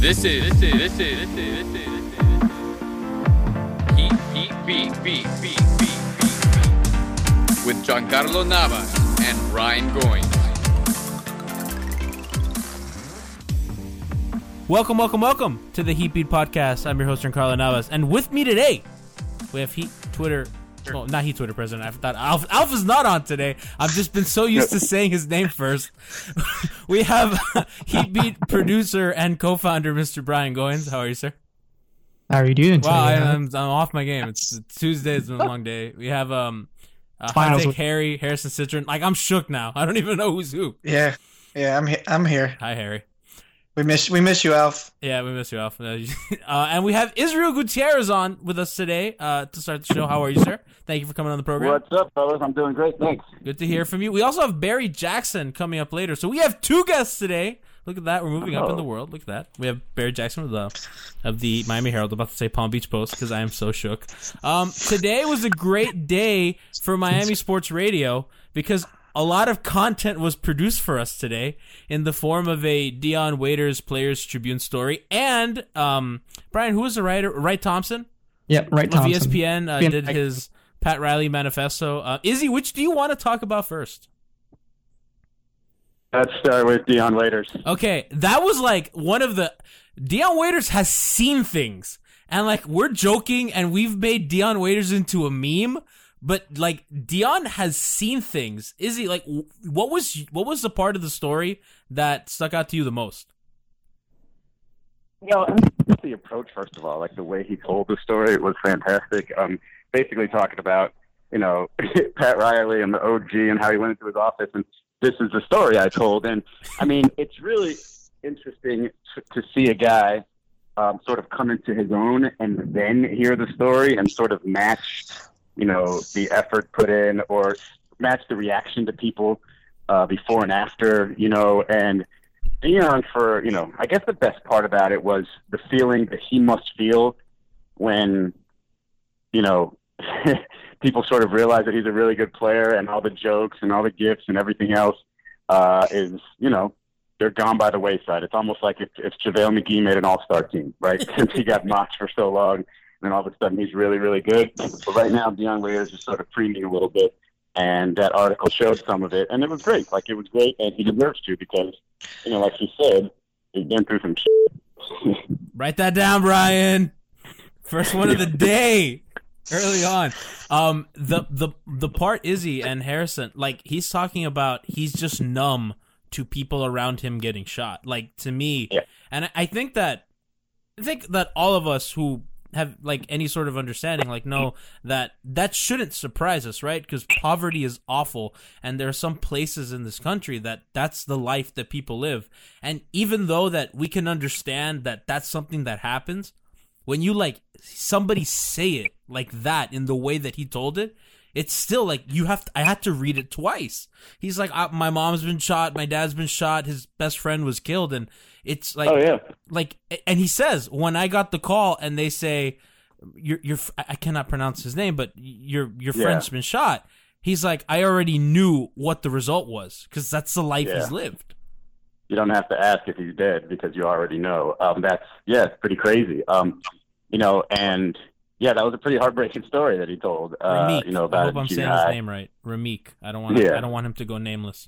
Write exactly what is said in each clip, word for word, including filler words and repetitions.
This is this is this is this is this is this is Heat Heat Beat Beat Beat Beat Beat with Giancarlo Navas and Ryan Goins. Welcome, welcome, welcome to the Heat Beat Podcast. I'm your host, Giancarlo Navas, and with me today we have Heat Twitter. Well, not Heat Twitter president. I thought Alf, Alf is not on today. I've just been so used to saying his name first. We have Heat Beat producer and co-founder, Mister Brian Goins. How are you, sir? How are you doing today? Wow, I, I'm, I'm off my game. It's, it's Tuesday. It's been a long day. We have um, uh, Hot Take Harry, Harrison Citron. Like, I'm shook now. I don't even know who's who. Yeah, yeah, I'm he- I'm here. Hi, Harry. We miss we miss you, Alf. Yeah, we miss you, Alf. Uh, and we have Israel Gutierrez on with us today uh, to start the show. How are you, sir? Thank you for coming on the program. What's up, fellas? I'm doing great, thanks. Good to hear from you. We also have Barry Jackson coming up later. So we have two guests today. Look at that. We're moving up in the world. Look at that. We have Barry Jackson of the, of the Miami Herald. I'm about to say Palm Beach Post because I am so shook. Um, today was a great day for Miami Sports Radio because a lot of content was produced for us today in the form of a Dion Waiters Players Tribune story. And, um, Brian, who was the writer? Wright Thompson? Yep, Wright Thompson. Of E S P N uh, did his Pat Riley manifesto. Uh, Izzy, which do you want to talk about first? Let's start with Dion Waiters. Okay, that was like one of the... Dion Waiters has seen things. And, like, we're joking and we've made Dion Waiters into a meme. But, like, Dion has seen things. Izzy, like, what was what was the part of the story that stuck out to you the most? You know, the approach, first of all, like the way he told the story was fantastic. Um, basically talking about, you know, Pat Riley and the O G and how he went into his office, and this is the story I told. And, I mean, it's really interesting to, to see a guy um, sort of come into his own and then hear the story and sort of match, you know, the effort put in or match the reaction to people uh, before and after, you know, and Dion for, you know, I guess the best part about it was the feeling that he must feel when, you know, people sort of realize that he's a really good player and all the jokes and all the gifts and everything else uh, is, you know, they're gone by the wayside. It's almost like if, if JaVale McGee made an all-star team, right? Since he got mocked for so long. And all of a sudden he's really, really good. But right now, Dion Waiters is sort of preening a little bit, and that article showed some of it, and it was great. Like, it was great, and he deserves to because, you know, like he said, he's been through some shit. Write that down, Brian. First one of the day, early on. Um, the the the part Izzy and Harrison, like, he's talking about he's just numb to people around him getting shot. Like, to me, yeah. And I think that I think that all of us who have like any sort of understanding, like, know that that shouldn't surprise us, right? Because poverty is awful, and there are some places in this country that that's the life that people live. And even though that we can understand that that's something that happens, when you like somebody say it like that in the way that he told it, it's still like you have to, I had to read it twice. He's like, my mom's been shot, my dad's been shot, his best friend was killed, and it's like, oh, yeah. like, and he says, when I got the call and they say, your your I cannot pronounce his name, but your your yeah. friend's been shot. He's like, I already knew what the result was because that's the life yeah. he's lived. You don't have to ask if he's dead because you already know. Um, that's yeah, it's pretty crazy. Um, you know, and yeah, that was a pretty heartbreaking story that he told. Uh, Ramik. You know, about I hope I'm saying his name right. Ramik. I don't want. Yeah. I don't want him to go nameless.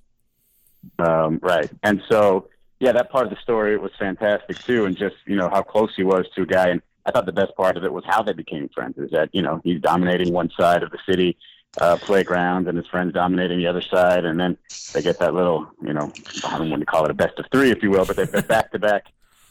Um, right, and so. Yeah, that part of the story was fantastic too, and just, you know, how close he was to a guy. And I thought the best part of it was how they became friends. Is that, you know, he's dominating one side of the city uh, playground, and his friends dominating the other side, and then they get that little, you know, I don't want to call it a best of three, if you will, but they've got back to back,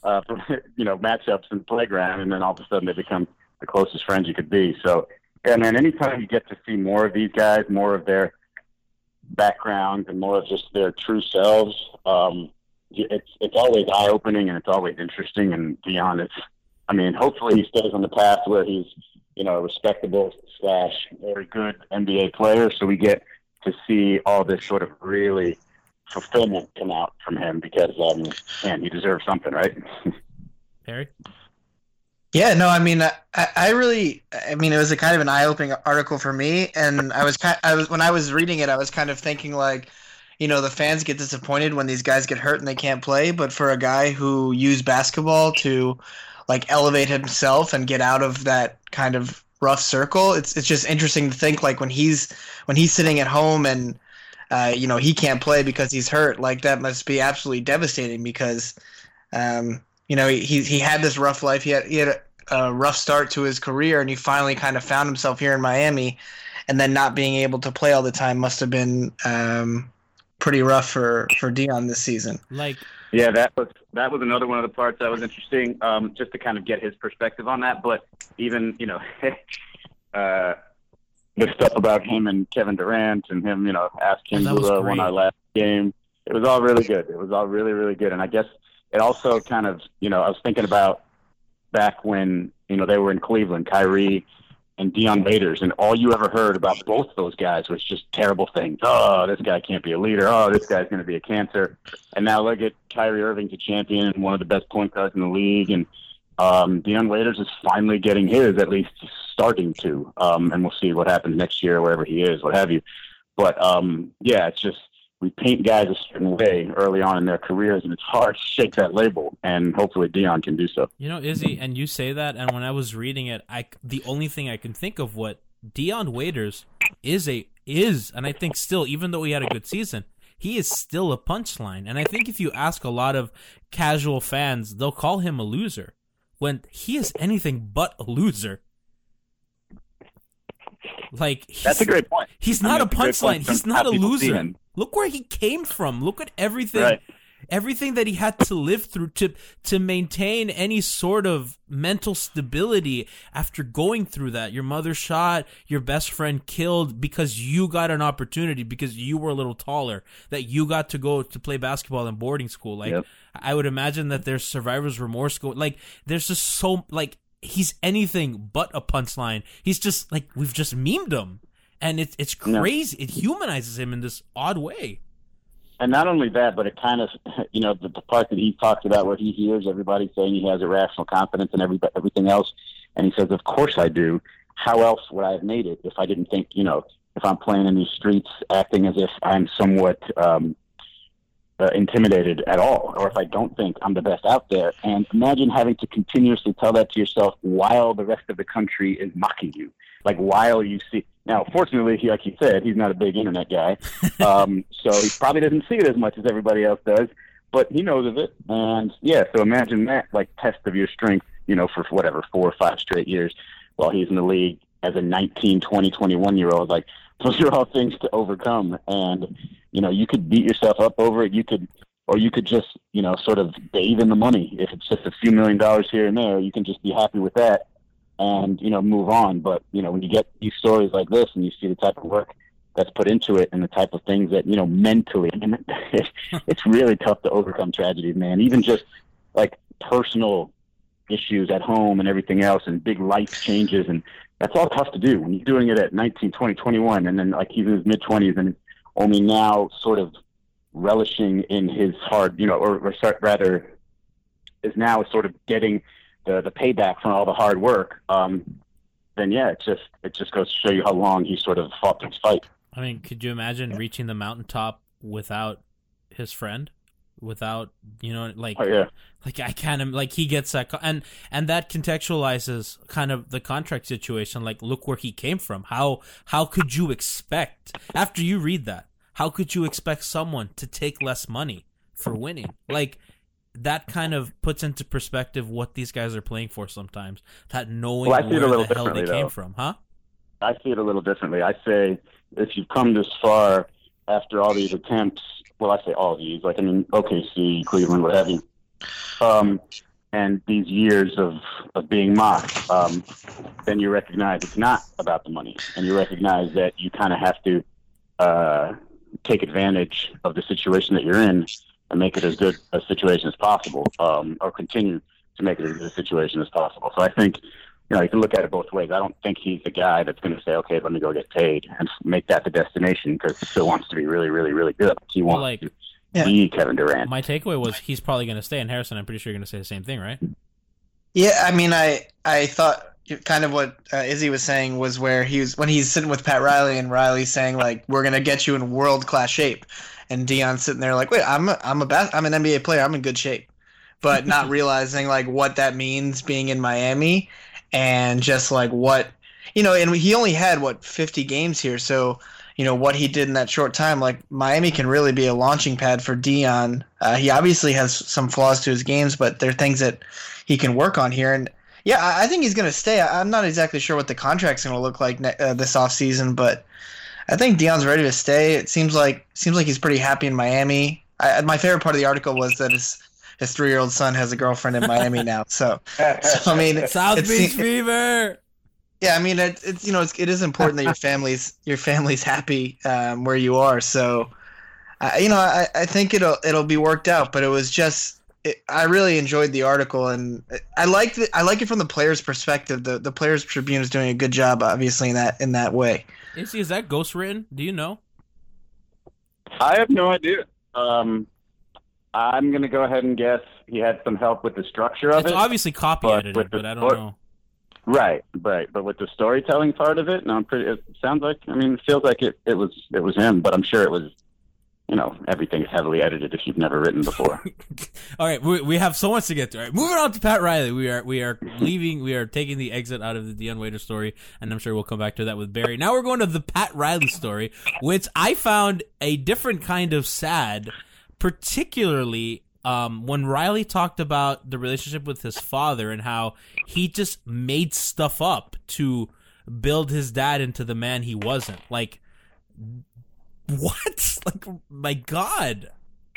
you know, matchups in the playground, and then all of a sudden they become the closest friends you could be. So, yeah, man, anytime you get to see more of these guys, more of their background, and more of just their true selves. Um, It's it's always eye opening and it's always interesting. And Dion, it's I mean, hopefully he stays on the path where he's, you know, a respectable slash very good N B A player. So we get to see all this sort of really fulfillment come out from him because, um, man, he deserves something, right? Harry? Yeah, no, I mean, I, I really, I mean, it was a kind of an eye-opening article for me, and I was, I was when I was reading it, I was kind of thinking like, you know, the fans get disappointed when these guys get hurt and they can't play. But for a guy who used basketball to like elevate himself and get out of that kind of rough circle, it's it's just interesting to think like when he's when he's sitting at home and uh, you know, he can't play because he's hurt. Like that must be absolutely devastating because um, you know, he he had this rough life. He had he had a, a rough start to his career, and he finally kind of found himself here in Miami, and then not being able to play all the time must have been um, pretty rough for, for Dion this season. Like, yeah, that was that was another one of the parts that was interesting, um, just to kind of get his perspective on that. But even, you know, uh, the stuff about him and Kevin Durant and him, you know, asking Oh, that was who uh, great. won our last game, it was all really good. It was all really, really good. And I guess it also kind of, you know, I was thinking about back when, you know, they were in Cleveland, Kyrie and Dion Waiters, and all you ever heard about both those guys was just terrible things. Oh, this guy can't be a leader. Oh, this guy's going to be a cancer. And now look at Kyrie Irving's a champion and one of the best point guards in the league, and um, Dion Waiters is finally getting his, at least starting to. Um, and we'll see what happens next year, wherever he is, what have you. But um, yeah, it's just we paint guys a certain way early on in their careers, and it's hard to shake that label. And hopefully Dion can do so. You know, Izzy, and you say that, and when I was reading it, I the only thing I can think of what Dion Waiters is a is, and I think still, even though he had a good season, he is still a punchline. And I think if you ask a lot of casual fans, they'll call him a loser when he is anything but a loser. Like he's, That's a great point. He's I not mean, a that's a great punchline. point He's from not how a people see loser. him. Look where he came from. Look at everything. Right. Everything that he had to live through to to maintain any sort of mental stability after going through that. Your mother shot, your best friend killed because you got an opportunity, because you were a little taller, that you got to go to play basketball in boarding school. Like, Yep. I would imagine that there's survivor's remorse. Go like, there's just so, like, he's anything but a punchline. He's just, like, we've just memed him. And it's it's No. crazy. It humanizes him in this odd way. And not only that, but it kind of, you know, the, the part that he talks about where he hears everybody saying he has irrational confidence and every, everything else. And he says, of course I do. How else would I have made it if I didn't think, you know, if I'm playing in these streets acting as if I'm somewhat um, uh, intimidated at all, or if I don't think I'm the best out there. And imagine having to continuously tell that to yourself while the rest of the country is mocking you. Like while you see, now fortunately, he, like he said, he's not a big internet guy, um, so he probably doesn't see it as much as everybody else does, but he knows of it. And yeah, so imagine that, like, test of your strength, you know, for whatever, four or five straight years while he's in the league as a nineteen, twenty, twenty-one year old. Like, those are all things to overcome. And, you know, you could beat yourself up over it. You could, or you could just, you know, sort of bathe in the money. If it's just a few million dollars here and there, you can just be happy with that and, you know, move on. But, you know, when you get these stories like this and you see the type of work that's put into it and the type of things that, you know, mentally, I mean, it's really tough to overcome tragedies, man. Even just like personal issues at home and everything else and big life changes. And that's all tough to do when you're doing it at nineteen, twenty, twenty-one. And then like he's in his mid twenties and only now sort of relishing in his hard, you know, or, or start, rather is now sort of getting the, the payback from all the hard work. Um, then yeah, it just, it just goes to show you how long he sort of fought this fight. I mean, could you imagine reaching the mountaintop without his friend? Without, you know, like, Oh, yeah. like I can't, im- like he gets that, co- and and that contextualizes kind of the contract situation. Like, look where he came from. How how could you expect, after you read that, how could you expect someone to take less money for winning? Like, that kind of puts into perspective what these guys are playing for sometimes. That knowing Well, I see it a where little the hell they differently, came though. from, huh? I see it a little differently. I say if you've come this far after all these attempts, well, I say all these, like, I mean, O K C, Cleveland, what have you, um, and these years of, of being mocked, um, then you recognize it's not about the money, and you recognize that you kind of have to uh, take advantage of the situation that you're in and make it as good a situation as possible, um, or continue to make it as good a situation as possible. So I think, you know, you can look at it both ways. I don't think he's the guy that's going to say, okay, let me go get paid and make that the destination, because he still wants to be really, really, really good. He wants Well, like, to Yeah. be Kevin Durant. My takeaway was he's probably going to stay. And Harrison, I'm pretty sure you're going to say the same thing, right? Yeah, I mean, I I thought kind of what uh, Izzy was saying was where he was when he's sitting with Pat Riley and Riley's saying like, we're gonna get you in world class shape, and Dion's sitting there like, wait, I'm a, I'm a bas- I'm an N B A player. I'm in good shape, but not realizing like what that means being in Miami, and just like what you know. And he only had what fifty games here, so you know what he did in that short time. Like Miami can really be a launching pad for Dion. Uh, he obviously has some flaws to his games, but there are things that he can work on here. And yeah, I, I think he's going to stay. I, I'm not exactly sure what the contract's going to look like ne- uh, this offseason, but I think Dion's ready to stay. It seems like seems like he's pretty happy in Miami. I, my favorite part of the article was that his his three year old son has a girlfriend in Miami now. So, so I mean, South it's, Beach it, Fever. Yeah, I mean, it, it's you know, it's, it is important that your family's your family's happy um, where you are. So, uh, you know, I, I think it'll it'll be worked out. But it was just, it, I really enjoyed the article, and I like it. I like it from the players' perspective. The the Players Tribune is doing a good job, obviously, in that in that way. Is, is that ghostwritten? Do you know? I have no idea. Um, I'm going to go ahead and guess he had some help with the structure of it's it. It's obviously copy but edited, with the but I don't sport- know. Right, right. But with the storytelling part of it, no, I'm pretty. It sounds like. I mean, it feels like it. It was. It was him, but I'm sure it was. You know, everything is heavily edited if you've never written before. All right, we we have so much to get to. All right, moving on to Pat Riley. We are we are leaving. We are taking the exit out of the Dion Waiters story, and I'm sure we'll come back to that with Barry. Now we're going to the Pat Riley story, which I found a different kind of sad, particularly. Um, when Riley talked about the relationship with his father and how he just made stuff up to build his dad into the man he wasn't. Like, what? Like, my God.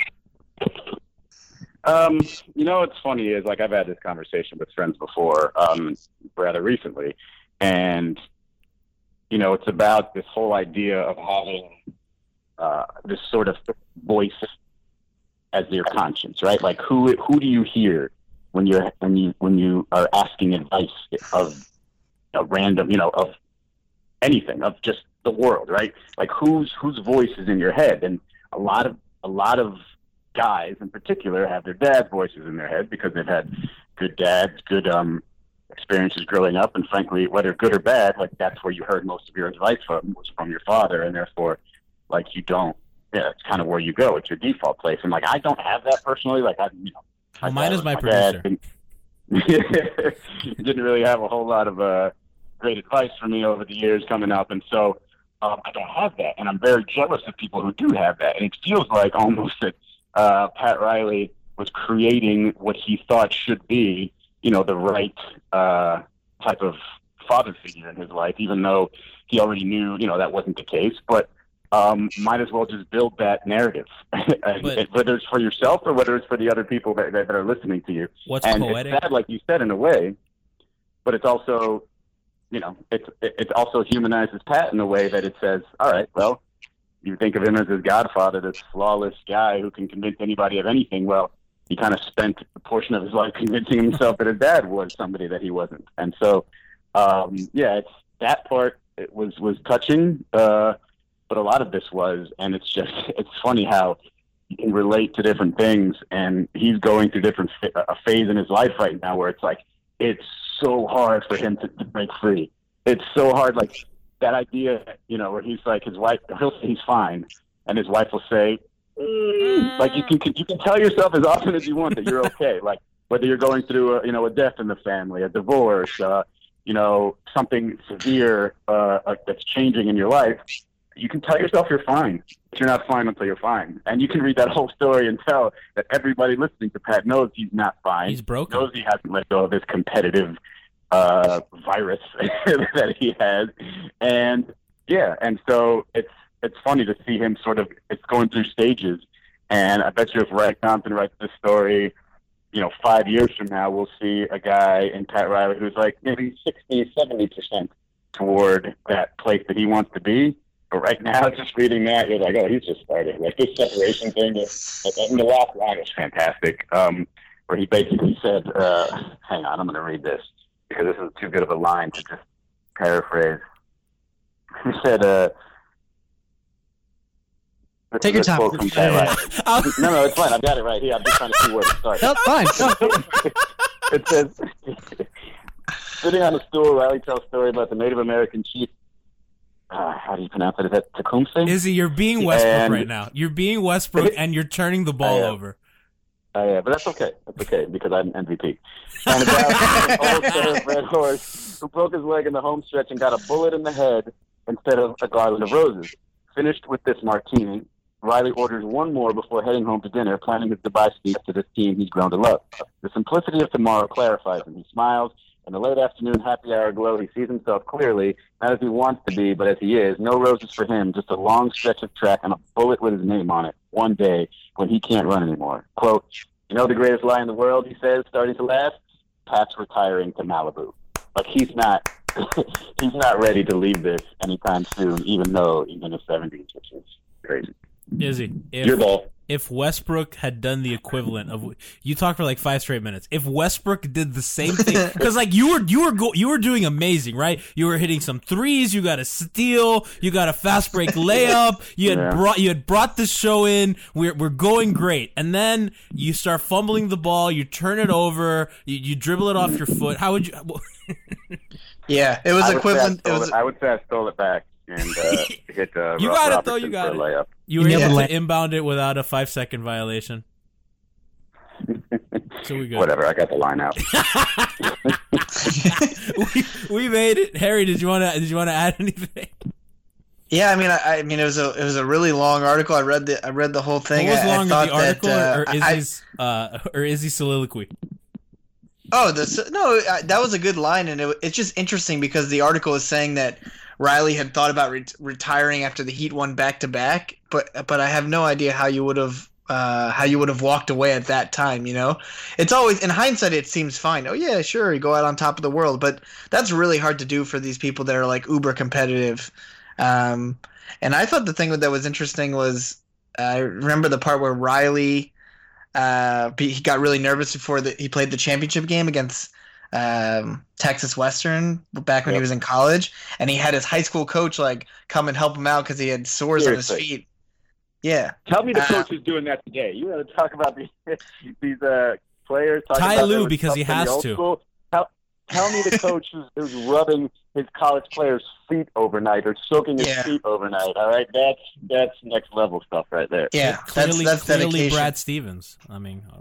Um, you know what's funny is, like, I've had this conversation with friends before, um, rather recently, and, you know, it's about this whole idea of having uh, this sort of voice as your conscience, right? Like, who who do you hear when you're when you when you are asking advice of a random, you know, of anything, of just the world, right? Like, whose whose voice is in your head? And a lot of a lot of guys, in particular, have their dad's voices in their head because they've had good dads, good um experiences growing up, and frankly, whether good or bad, like that's where you heard most of your advice from was from your father, and therefore, like you don't. Yeah, it's kind of where you go. It's your default place. And, like, I don't have that personally. Like, I, you know, well, mine is my, my producer. Didn't, didn't really have a whole lot of uh, great advice for me over the years coming up. And so um, I don't have that. And I'm very jealous of people who do have that. And it feels like almost that uh, Pat Riley was creating what he thought should be, you know, the right uh, type of father figure in his life, even though he already knew, you know, that wasn't the case. But Um, might as well just build that narrative, But, whether it's for yourself or whether it's for the other people that, that, that are listening to you. What's and poetic? it's sad, like you said, in a way, but it's also, you know, it's it also humanizes Pat in a way that it says, all right, well, you think of him as his godfather, this flawless guy who can convince anybody of anything. Well, he kind of spent a portion of his life convincing himself that his dad was somebody that he wasn't. And so, um, yeah, it's that part. It was was touching. Uh, But a lot of this was, and it's just, it's funny how you can relate to different things, and he's going through different a phase in his life right now where it's like, it's so hard for him to, to break free. It's so hard, like that idea, you know, where he's like, his wife, he'll say he's fine, and his wife will say, mm. like you can you can tell yourself as often as you want that you're okay, like whether you're going through a, you know, a death in the family, a divorce, uh, you know, something severe uh, that's changing in your life. You can tell yourself you're fine, but you're not fine until you're fine. And you can read that whole story and tell that everybody listening to Pat knows he's not fine. He's broken. Knows he hasn't let go of this competitive uh, virus that he has. And, yeah, and so it's it's funny to see him sort of, it's going through stages. And I bet you if Ray Compton writes this story, you know, five years from now, we'll see a guy in Pat Riley who's like maybe sixty, seventy percent toward that place that he wants to be. But right now, just reading that, you're like, oh, he's just started. Like, this separation thing, and the last line is fantastic, um, where he basically said, uh, hang on, I'm going to read this, because this is too good of a line to just paraphrase. He said, uh, Take your time. From Pat no, no, it's fine. I've got it right here. I'm just trying to see where to start. No, fine. It says, sitting on a stool, Riley tells a story about the Native American chief uh, how do you pronounce it? Is that Tecumseh? Izzy, you're being Westbrook And- right now. You're being Westbrook, and you're turning the ball I am. over. Uh, yeah, but that's okay. That's okay because I'm M V P. And about an old set of red horse who broke his leg in the home stretch and got a bullet in the head instead of a garland of roses. Finished with this martini, Riley orders one more before heading home to dinner, planning his goodbye speech to this team he's grown to love. The simplicity of tomorrow clarifies him. He smiles. In the late afternoon happy hour glow, he sees himself clearly, not as he wants to be, but as he is. No roses for him, just a long stretch of track and a bullet with his name on it. One day when he can't run anymore. Quote, you know the greatest lie in the world, he says, starting to laugh? Pat's retiring to Malibu. Like, he's not he's not ready to leave this anytime soon, even though he's in his seventies, which is crazy. Izzy, if, Your ball. if Westbrook had done the equivalent of you talked for like five straight minutes, if Westbrook did the same thing, because like you were you were go, you were doing amazing, right? You were hitting some threes, you got a steal, you got a fast break layup, you had Yeah. brought you had brought this show in. We're we're going great, and then you start fumbling the ball, you turn it over, you, you dribble it off your foot. How would you? Yeah, it was I would equivalent. say I It stole was it, I would say I stole it back and uh, hit uh, You Rob got it, Robertson though, you got for a it. layup. You were Yeah. able to inbound it without a five second violation. So we good. Whatever, I got the line out. we, we made it. Harry, did you want to? Did you want to add anything? yeah, I mean, I, I mean, it was a it was a really long article. I read the I read the whole thing. What was I, I longer, thought the article that, uh, or, or I- Izzy's uh, or Izzy's soliloquy? Oh, the no, uh, that was a good line, and it, it's just interesting because the article is saying that Riley had thought about re- retiring after the Heat won back to back, but but I have no idea how you would have uh, how you would have walked away at that time. You know, it's always in hindsight it seems fine. Oh yeah, sure, you go out on top of the world, but that's really hard to do for these people that are like uber competitive. Um, and I thought the thing that was interesting was uh, I remember the part where Riley. Uh, he got really nervous before the, he played the championship game against um, Texas Western back when Yep. he was in college, and he had his high school coach like come and help him out because he had sores on his Seriously. feet. Yeah, Tell me the Uh, coach is doing that today. You want to talk about these these uh, players? talking Ty about Lue, there was because he stuff in the has old to. School. Tell, tell me the coach who's, who's rubbing his college players' feet overnight or soaking his Yeah. feet overnight. All right, that's that's next level stuff right there. yeah, Clearly, that's that's clearly dedication. Brad Stevens. I mean, oh,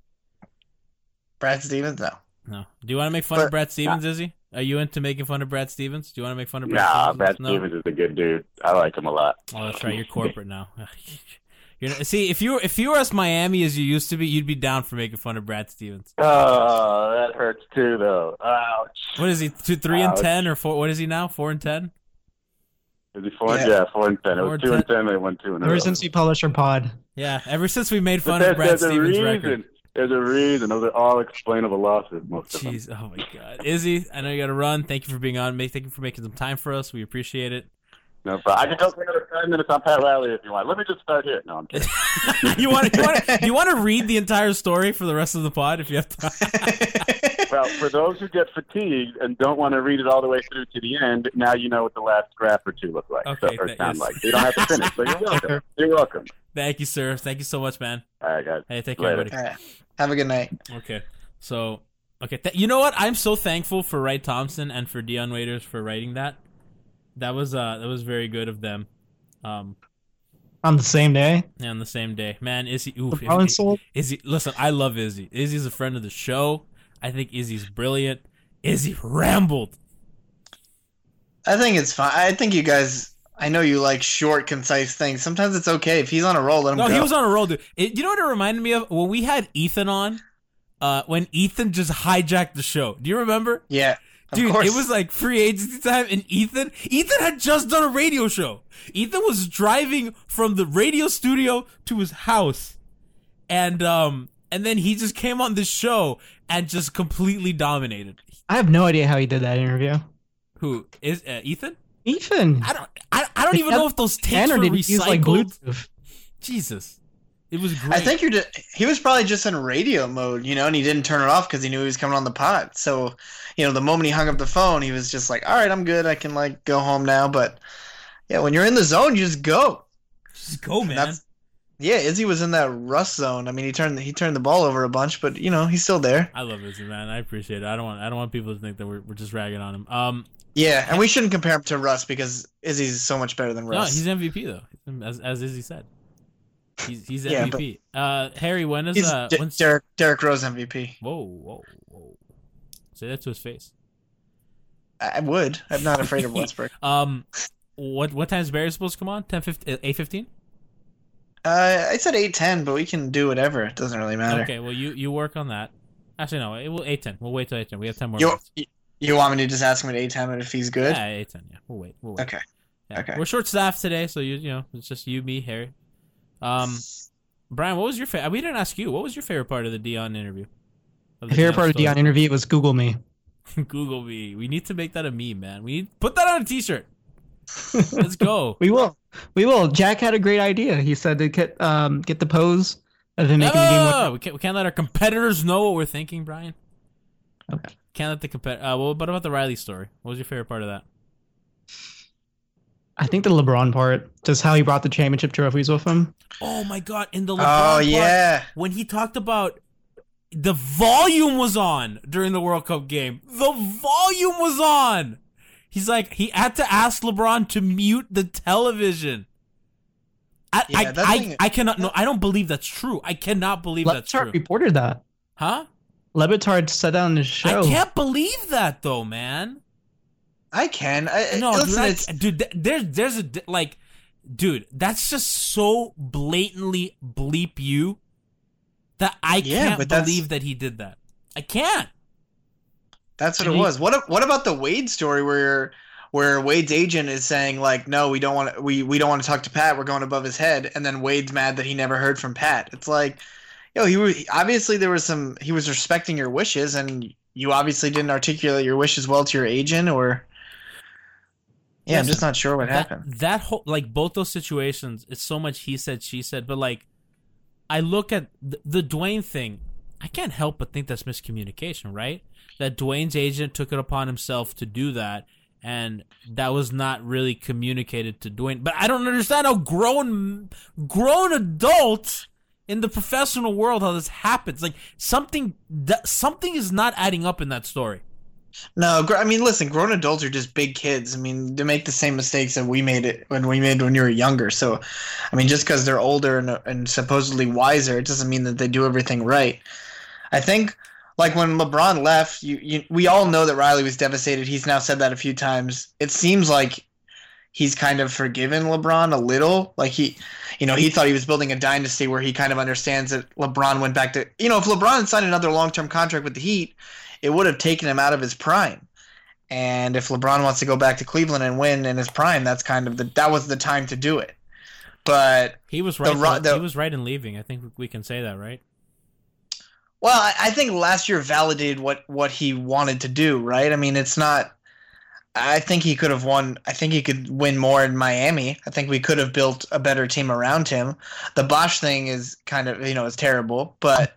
Brad Stevens, no. no. Do you want to make fun But- of Brad Stevens, Izzy? Are you into making fun of Brad Stevens? Do you want to make fun of Brad Nah, Stevens? Brad No? Stevens is a good dude. I like him a lot. Oh, that's right. You're corporate now. You're, see, if you were if you were as Miami as you used to be, you'd be down for making fun of Brad Stevens. Oh, that hurts too, though. Ouch. What is he? Two, three and Ouch. ten or four? What is he now? Four and ten? Is he four? Yeah. Yeah, four and ten. It Four was and two and ten. ten. They won two in a row. Ever since we published our pod. Yeah. Ever since we made But fun there's, of Brad there's a Stevens' reason. record. There's a reason. Those are all explainable losses, most of them. Jeez, oh my God, Izzy, I know you got to run. Thank you for being on. Make thank you for making some time for us. We appreciate it. No problem. I can go for another five minutes on Pat Riley if you want. Let me just start here. No, I'm kidding. you want you want you want to read the entire story for the rest of the pod if you have time. Well, for those who get fatigued and don't want to read it all the way through to the end, now you know what the last graph or two look like, Okay, so, or that sound is- like. So you don't have to finish. So you're welcome. You're welcome. Thank you, sir. Thank you so much, man. All right, guys. Hey, thank you, Later. everybody. All right, have a good night. Okay, so okay, th- you know what? I'm so thankful for Wright Thompson and for Dion Waiters for writing that. That was uh that was very good of them. Um, On the same day? yeah, on the same day, man. Izzy, oof, The Marlins sold? Izzy, listen, I love Izzy. Izzy's a friend of the show. I think Izzy's brilliant. Izzy rambled. I think it's fine. I think you guys. I know you like short, concise things. Sometimes it's okay if he's on a roll. Let him No, go. he was on a roll, dude. It, you know what it reminded me of? When we had Ethan on, uh, when Ethan just hijacked the show. Do you remember? Yeah, of Dude, course. it was like free agency time, and Ethan, Ethan had just done a radio show. Ethan was driving from the radio studio to his house, and um, and then he just came on this show and just completely dominated. I have no idea how he did that interview. Who is uh, Ethan? Ethan. I don't, I, I don't even know if those tapes Tanner were didn't use like recycled. Bluetooth. Jesus, it was great. I think you're. Just, he was probably just in radio mode, you know, and he didn't turn it off because he knew he was coming on the pod. So, you know, the moment he hung up the phone, he was just like, "All right, I'm good. I can like go home now." But yeah, when you're in the zone, you just go. just go, man. That's Yeah, Izzy was in that rust zone. I mean, he turned he turned the ball over a bunch, but you know he's still there. I love Izzy, man. I appreciate it. I don't want I don't want people to think that we're we're just ragging on him. Um, Yeah, and we shouldn't compare him to Russ because Izzy's so much better than no, Russ. he's M V P though, as as Izzy said. He's he's Yeah, M V P. Uh, Harry, when is He's uh D- when's Derek Derek Rose M V P. whoa whoa whoa? Say that to his face. I would. I'm not afraid of Westbrook. Um, what what time is Barry supposed to come on? ten fifteen, eight fifteen. Uh, I said eight ten, but we can do whatever. It doesn't really matter. Okay, well you you work on that. Actually, no, it will eight ten. We'll wait till eight ten. We have ten more You, minutes. you want me to just ask him at eight ten if he's good? Yeah, eight ten. Yeah, we'll wait. We'll wait. Okay. Yeah. Okay. We're short staffed today, so you you know it's just you, me, Harry. Um, Brian, what was your favorite? We didn't ask you. What was your favorite part of the Dion interview? Of My favorite part of story? Dion interview was Google me. Google me. We need to make that a meme, man. We need put that on a T-shirt. Let's go. We will. We will. Jack had a great idea. He said to get um get the pose of him No, making the game. no, Win- we can't. We can't let our competitors know what we're thinking, Brian. Okay. Can't let the compet. Uh, well, what about the Riley story? What was your favorite part of that? I think the LeBron part, just how he brought the championship trophies with him. Oh my God! In the LeBron Oh part, yeah. when he talked about the volume was on during the World Cup game. The volume was on. He's like, he had to ask LeBron to mute the television. I, Yeah, I, that I, thing- I cannot, no, I don't believe that's true. I cannot believe that's Lebitard true. reported that. Huh? Lebitard said that on his show. I can't believe that though, man. I can. I, No, listen, dude, I- it's, dude, th- there's, there's a, di- like, dude, that's just so blatantly bleep you that I Yeah, can't but that's- believe that he did that. I can't. that's what And it he- was. What a- what about the Wade story where where Wade's agent is saying like, no, we don't want to, we we don't want to talk to Pat. We're going above his head, and then Wade's mad that he never heard from Pat. It's like, yo, he was obviously there was some. He was respecting your wishes, and you obviously didn't articulate your wishes well to your agent, or. Yeah, I'm Listen, just not sure what that, happened. That whole, like, both those situations, it's so much he said, she said, but like, I look at the, the Dwayne thing, I can't help but think that's miscommunication, right? That Dwayne's agent took it upon himself to do that, and that was not really communicated to Dwayne. But I don't understand how grown, grown adults in the professional world, how this happens. Like, something, that, something is not adding up in that story. No, gr- I mean, listen, grown adults are just big kids. I mean, they make the same mistakes that we made it when we made when you were younger. So, I mean, just because they're older and, and supposedly wiser, it doesn't mean that they do everything right. I think, like when LeBron left, you, you we all know that Riley was devastated. He's now said that a few times. It seems like he's kind of forgiven LeBron a little. Like he, you know, he thought he was building a dynasty where he kind of understands that LeBron went back to, you know, if LeBron had signed another long-term contract with the Heat, it would have taken him out of his prime. And if LeBron wants to go back to Cleveland and win in his prime, that's kind of the that was the time to do it. But He was right. ro- for- the- he was right in leaving. I think we can say that, right? well, I, I think last year validated what what he wanted to do, right? I mean, it's not. I think he could have won. I think he could win more in Miami. I think we could have built a better team around him. The Bosch thing is kind of, you know, is terrible, but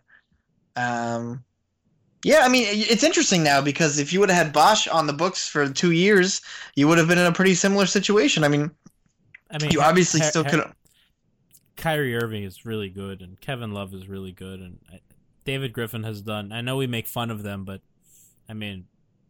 um, yeah, I mean, it- it's interesting now because if you would have had Bosch on the books for two years, you would have been in a pretty similar situation. I mean, I mean, you obviously Har- still Har- could. Kyrie Irving is really good, and Kevin Love is really good, and I, David Griffin has done. I know we make fun of them, but I mean,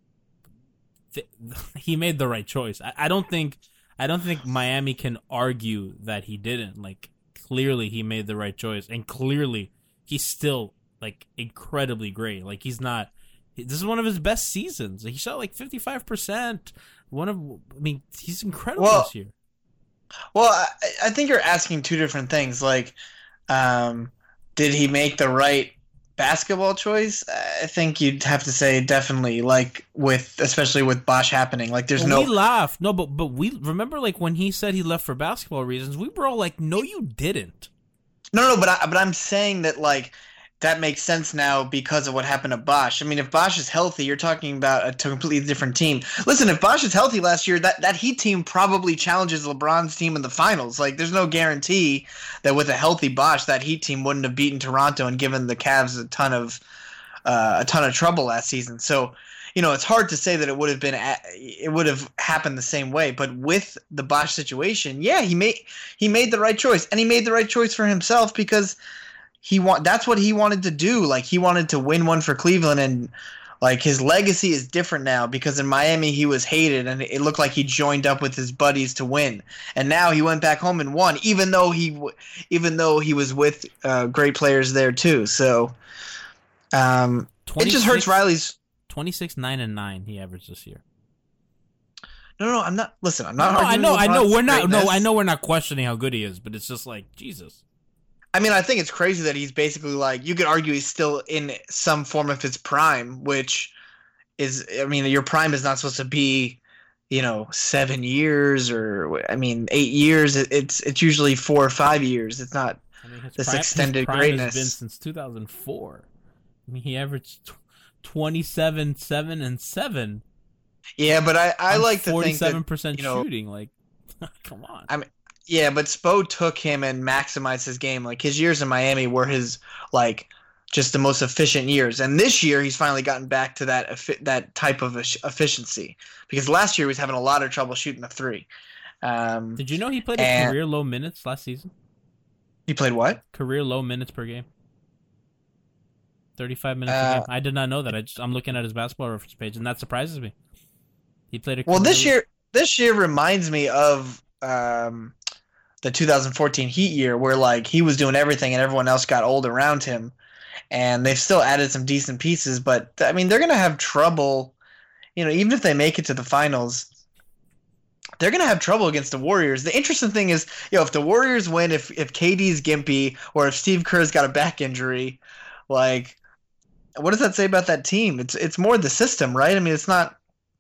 th- he made the right choice. I, I don't think. I don't think Miami can argue that he didn't. Like, clearly he made the right choice, and clearly he's still like incredibly great. Like, he's not. This is one of his best seasons. He shot like fifty-five percent. One of. I mean, he's incredible Well, this year. Well, I, I think you're asking two different things. Like, um, did he make the right basketball choice? I think you'd have to say definitely. Like with, especially with Bosch happening. Like, there's Well, no. we laughed. No, but but we remember like when he said he left for basketball reasons. We were all like, "No, you didn't." No, no, but I, but I'm saying that like that makes sense now because of what happened to Bosch. I mean, if Bosch is healthy, you're talking about a completely different team. Listen, if Bosch is healthy last year, that, that Heat team probably challenges LeBron's team in the finals. Like, there's no guarantee that with a healthy Bosch, that Heat team wouldn't have beaten Toronto and given the Cavs a ton of uh, a ton of trouble last season. So, you know, it's hard to say that it would have been at, it would have happened the same way. But with the Bosch situation, yeah, he made he made the right choice, and he made the right choice for himself because he want that's what he wanted to do. Like he wanted to win one for Cleveland, and like his legacy is different now because in Miami he was hated, and it looked like he joined up with his buddies to win. And now he went back home and won, even though he even though he was with uh, great players there too. So um, it just hurts Riley's. twenty-six, nine, and nine he averaged this year. No, no, I'm not. Listen, I'm not. No, I know, I know. We're not. greatness. No, I know we're not questioning how good he is, but it's just like Jesus. I mean, I think it's crazy that he's basically like you could argue he's still in some form of his prime, which is, I mean, your prime is not supposed to be, you know, seven years or I mean, eight years. It, it's it's usually four or five years. It's not I mean, his this prime, extended his prime greatness. has been since two thousand four. I mean, he averaged twenty-seven, seven, and seven. Yeah, but I, I like to think forty-seven that, percent you know, shooting. Like, come on. I mean, yeah, but Spo took him and maximized his game. Like his years in Miami were his like just the most efficient years, and this year he's finally gotten back to that effi- that type of efficiency. Because last year he was having a lot of trouble shooting the three. Um, Did you know he played a and- career low minutes last season? he played what? Career low minutes per game. thirty-five minutes Uh, a game. I did not know that. I just, I'm looking at his basketball reference page, and that surprises me. He played a Well, this career- year this year reminds me of um, the two thousand fourteen Heat year, where like he was doing everything and everyone else got old around him, and they've still added some decent pieces. But I mean, they're gonna have trouble. You know, even if they make it to the finals, they're gonna have trouble against the Warriors. The interesting thing is, you know, if the Warriors win, if if K D's gimpy, or if Steve Kerr's got a back injury, like, what does that say about that team? It's it's more the system, right? I mean, it's not.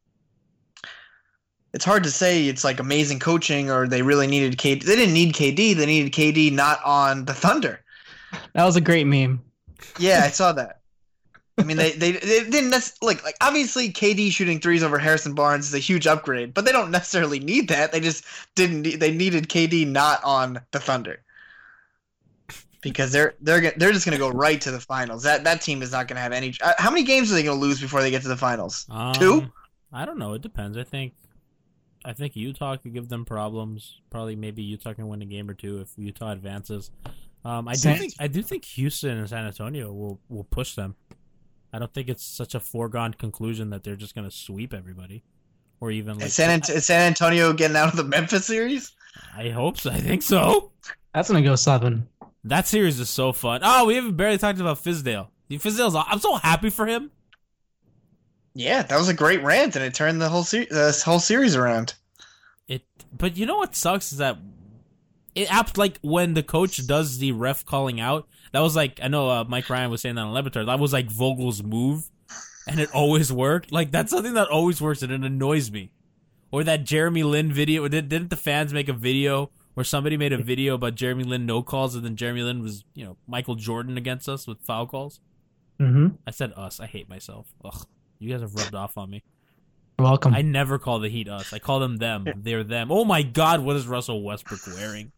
It's hard to say it's like amazing coaching or they really needed K D. They didn't need K D. They needed K D not on the Thunder. That was a great meme. Yeah, I saw that. I mean, they they, they didn't nec- like like obviously K D shooting threes over Harrison Barnes is a huge upgrade, but they don't necessarily need that. They just didn't. Need, they needed K D not on the Thunder because they're they're go- they're just going to go right to the finals. That that team is not going to have any. Uh, how many games are they going to lose before they get to the finals? Um, Two? I don't know. It depends. I think I think Utah could give them problems. Probably maybe Utah can win a game or two if Utah advances. Um, I do San- think I do think Houston and San Antonio will, will push them. I don't think it's such a foregone conclusion that they're just going to sweep everybody, or even like Is San, Ant- is San Antonio getting out of the Memphis series? I hope so. I think so. That's gonna go seven. That series is so fun. Oh, we haven't barely talked about Fizdale. Fizdale's. I'm so happy for him. Yeah, that was a great rant, and it turned the whole se- this whole series around. It, but you know what sucks is that it apt like when the coach does the ref calling out. That was like I know uh, Mike Ryan was saying that on Levitar. That was like Vogel's move, and it always worked. Like that's something that always works, and it annoys me. Or that Jeremy Lin video. Did, didn't the fans make a video where somebody made a video about Jeremy Lin no calls, and then Jeremy Lin was you know Michael Jordan against us with foul calls? Mm-hmm. I said us. I hate myself. Ugh, you guys have rubbed off on me. You're welcome. I never call the Heat us. I call them them. They're them. Oh my God, what is Russell Westbrook wearing?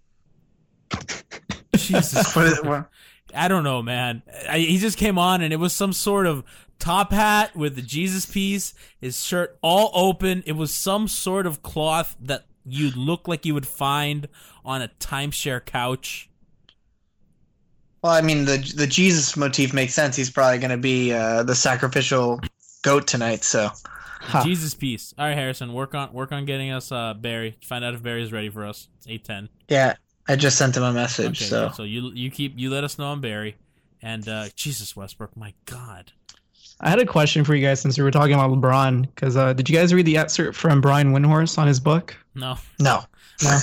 Jesus. What is it- what- I don't know, man. I, he just came on and it was some sort of top hat with the Jesus piece, his shirt all open. It was some sort of cloth that you'd look like you would find on a timeshare couch. Well, I mean, the the Jesus motif makes sense. He's probably going to be uh, the sacrificial goat tonight. So, Ha. Jesus piece. All right, Harrison, work on work on getting us uh, Barry. Find out if Barry's ready for us. It's eight ten. yeah, I just sent him a message. Okay, so, good. so you you keep you let us know on Barry, and uh, Jesus Westbrook, my God. I had a question for you guys since we were talking about LeBron. Because uh, did you guys read the excerpt from Brian Windhorst on his book? No. no. No.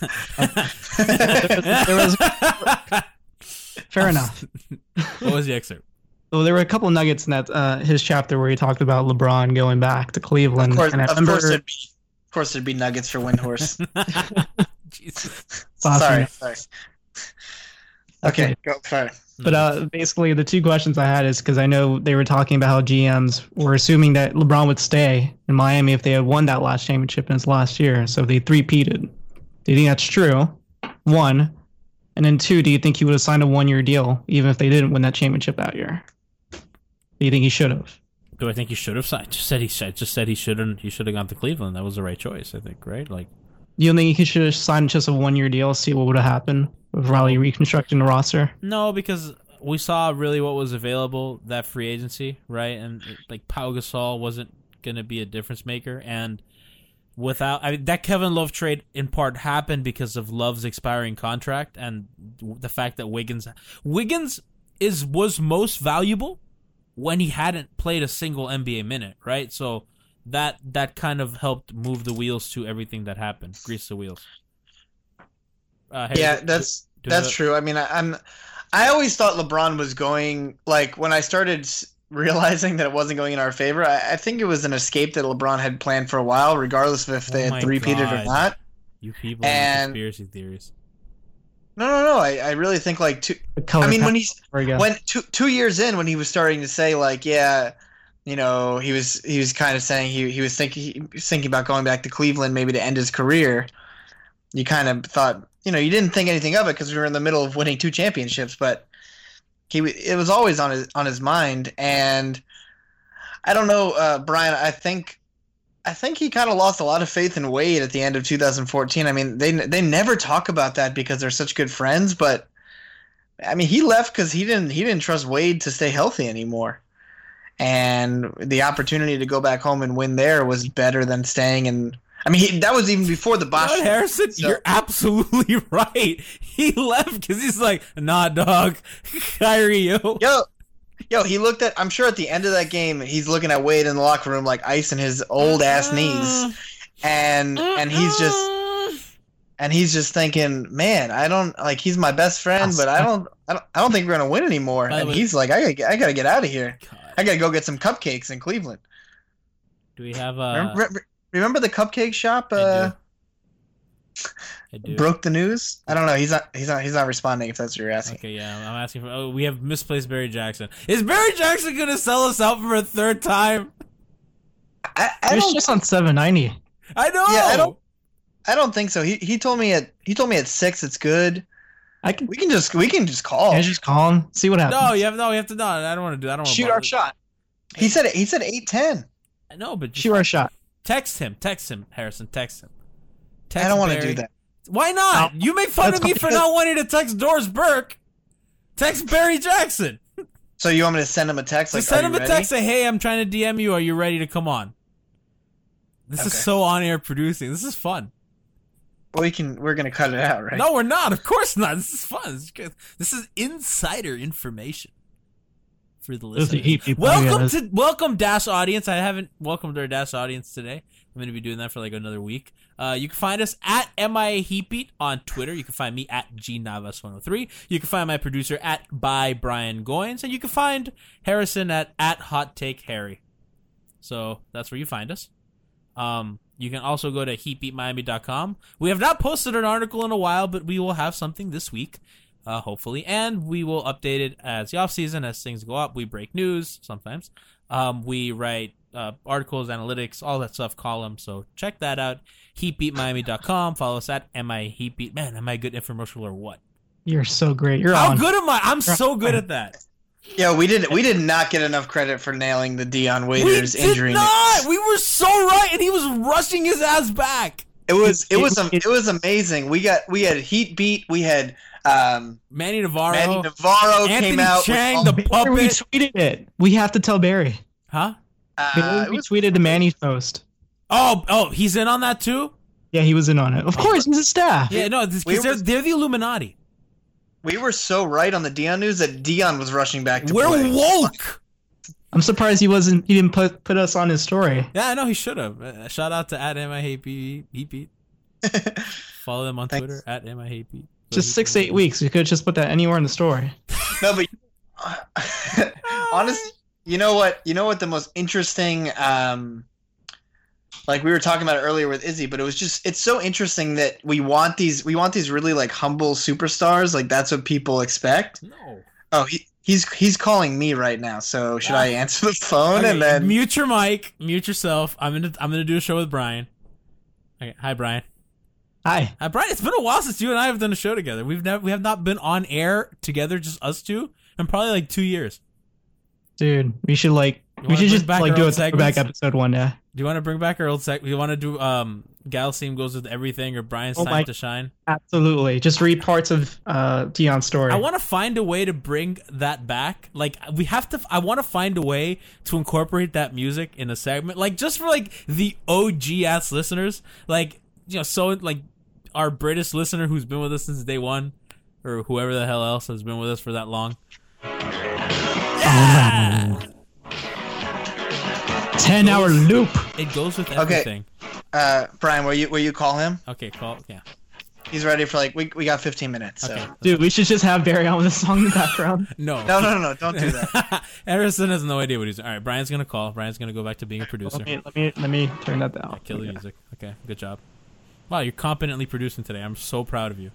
there was fair enough. What was the excerpt? Well, there were a couple nuggets in that uh, his chapter where he talked about LeBron going back to Cleveland. Of course, and I of remember, course, there'd be, of course, there'd be nuggets for Windhorse. Jesus. sorry, sorry. Okay, Okay. go. Sorry. But uh, basically, the two questions I had is because I know they were talking about how G Ms were assuming that LeBron would stay in Miami if they had won that last championship in his last year. So they three-peated. Do you think that's true? One. And then two, do you think he would have signed a one-year deal even if they didn't win that championship that year? Do you think he should have? Do I think he should have signed? Just said he said. Just said he shouldn't. He should have gone to Cleveland. That was the right choice, I think. Right? Like, You don't think he should have signed just a one-year deal, see what would have happened with Riley reconstructing the roster? no, because we saw really what was available that free agency, right? And like Pau Gasol wasn't going to be a difference maker, and without I mean that Kevin Love trade in part happened because of Love's expiring contract and the fact that Wiggins Wiggins is was most valuable when he hadn't played a single N B A minute, right? So that that kind of helped move the wheels to everything that happened, grease the wheels. Uh, Harry, Yeah, do- that's do that's that- true. I mean, I, I'm I always thought LeBron was going like when I started s- realizing that it wasn't going in our favor. I, I think it was an escape that LeBron had planned for a while, regardless of if they Oh my had three-peated or God. not. You people and- and conspiracy theories. No, no, no. I, I really think like two. The color I mean, when palette, he's there we go. when two two years in, when he was starting to say like, yeah, you know, he was he was kind of saying he he was thinking he was thinking about going back to Cleveland maybe to end his career. You kind of thought, you know, you didn't think anything of it because we were in the middle of winning two championships, but he it was always on his on his mind. And I don't know, uh, Brian. I think I think he kind of lost a lot of faith in Wade at the end of two thousand fourteen. I mean, they they never talk about that because they're such good friends, but I mean, he left because he didn't he didn't trust Wade to stay healthy anymore, and the opportunity to go back home and win there was better than staying in. I mean, he, that was even before the Bosch. God, Harrison, So- you're absolutely right. He left because he's like, nah, dog, Kyrie, yo. Yo, yo, he looked at. I'm sure at the end of that game, he's looking at Wade in the locker room like icing his old ass knees, and and he's just and he's just thinking, man, I don't like. He's my best friend, but I don't, I don't, I don't think we're gonna win anymore. By the And way- he's like, I gotta, I gotta get out of here. God. I gotta go get some cupcakes in Cleveland. Do we have uh? remember, re- remember the cupcake shop? I Uh, do. I do. broke the news. I don't know. He's not. He's not. He's not responding. If that's what you're asking. Okay, yeah, I'm asking for. Oh, we have misplaced Barry Jackson. Is Barry Jackson gonna sell us out for a third time? I, I It's don't. just on seven ninety. I know. Yeah, I don't- I don't think so. He he told me at he told me at six. It's good. I can, We can just we can just call. can I just call him, see what happens. No, you have no. You have to. No, I don't want to do. I don't want to Shoot our shot. He said he said eight ten. No, but just Shoot our shot. text him. Text him, Harrison. Text him. Text I don't want to Barry. do that. Why not? No. You make fun That's of me fine. for not wanting to text Doris Burke. Text Barry Jackson. So you want me to send him a text? So Like, send are him you a ready? text. Say, hey, I'm trying to D M you. Are you ready to come on? This is Okay. so on-air producing. This is fun. Well, we can. We're gonna cut it out, right? No, we're not. Of course not. This is fun. This is, good. This is insider information for the Those are listeners. heat people, Welcome guys. to welcome DAS audience. I haven't welcomed our DAS audience today. I'm going to be doing that for like another week. Uh, you can find us at M I A Heatbeat on Twitter. You can find me at G Navas one oh three. You can find my producer at by Brian Goins, and you can find Harrison at at Hot Take Harry. So that's where you find us. Um, you can also go to heat beat miami dot com. We have not posted an article in a while, but we will have something this week, uh, hopefully, and we will update it as the off season as things go up. We break news sometimes. Um, we write uh, articles, analytics, all that stuff, columns. So check that out. heat beat miami dot com. Follow us at M I Heat Beat. Man, am I a good infomercial or what? You're so great. You're How on. good am I? I'm You're so on. good at that. Yeah, we did. We did not get enough credit for nailing the Dion We Waiters did injury. not. We were so right, and he was rushing his ass back. It was. It was. It- It was amazing. We got. We had Heat Beat. We had um, Manny Navarro, Manny Navarro Anthony came out. with Chang, all- the Barry puppet. retweeted it. We have to tell Barry. Huh? uh, Barry it was- retweeted the Manny post. Oh, oh, he's in on that too. Yeah, he was in on it. Of course, he's a staff. Yeah, no, because We they're, were- they're the Illuminati. we were so right on the Dion news that Dion was rushing back to We're play. woke. I'm surprised he wasn't. He didn't put put us on his story. Yeah, I know he should have. Uh, shout out to at M I Hate Beat. Heat Beat. Follow them on Thanks. Twitter at M I Hate Beat. Just six eight weeks. You could have just put that anywhere in the story. No, but honestly, you know what? You know what the most interesting, um, like we were talking about it earlier with Izzy, but it was just it's so interesting that we want these we want these really like humble superstars. Like that's what people expect. No. Oh, he, he's he's calling me right now. So should I answer the phone Okay, and then? mute your mic, mute yourself. I'm gonna I'm gonna do a show with Brian. Okay, hi Brian. Hi. Hi Brian. It's been a while since you and I have done a show together. We've never we have not been on air together, just us two, in probably like two years. Dude, we should like You we wanna should bring just back like our do old a throwback segments? episode one day. Do you want to bring back our old sec? Do you want to do um Galaxy goes with everything or Brian's Oh time my- to shine? Absolutely. Just read parts of uh Dion's story. I want to find a way to bring that back. Like we have to. I want to find a way to incorporate that music in a segment, like just for like the O G ass listeners, like you know, so like our British listener who's been with us since day one, or whoever the hell else has been with us for that long. Yeah! Ten hour loop. It goes with Okay. everything. Uh, Brian, will you will you call him? Okay, call. Yeah. He's ready for like we we got fifteen minutes. So. Okay. Dude, we should just have Barry on with a song in the background. No. No, no, no, no! Don't do that. Harrison has no idea what he's doing. All right, Brian's gonna call. Brian's gonna go back to being a producer. Let me let me let me turn that down. Kill the music. Okay, good job. Wow, you're competently producing today. I'm so proud of you.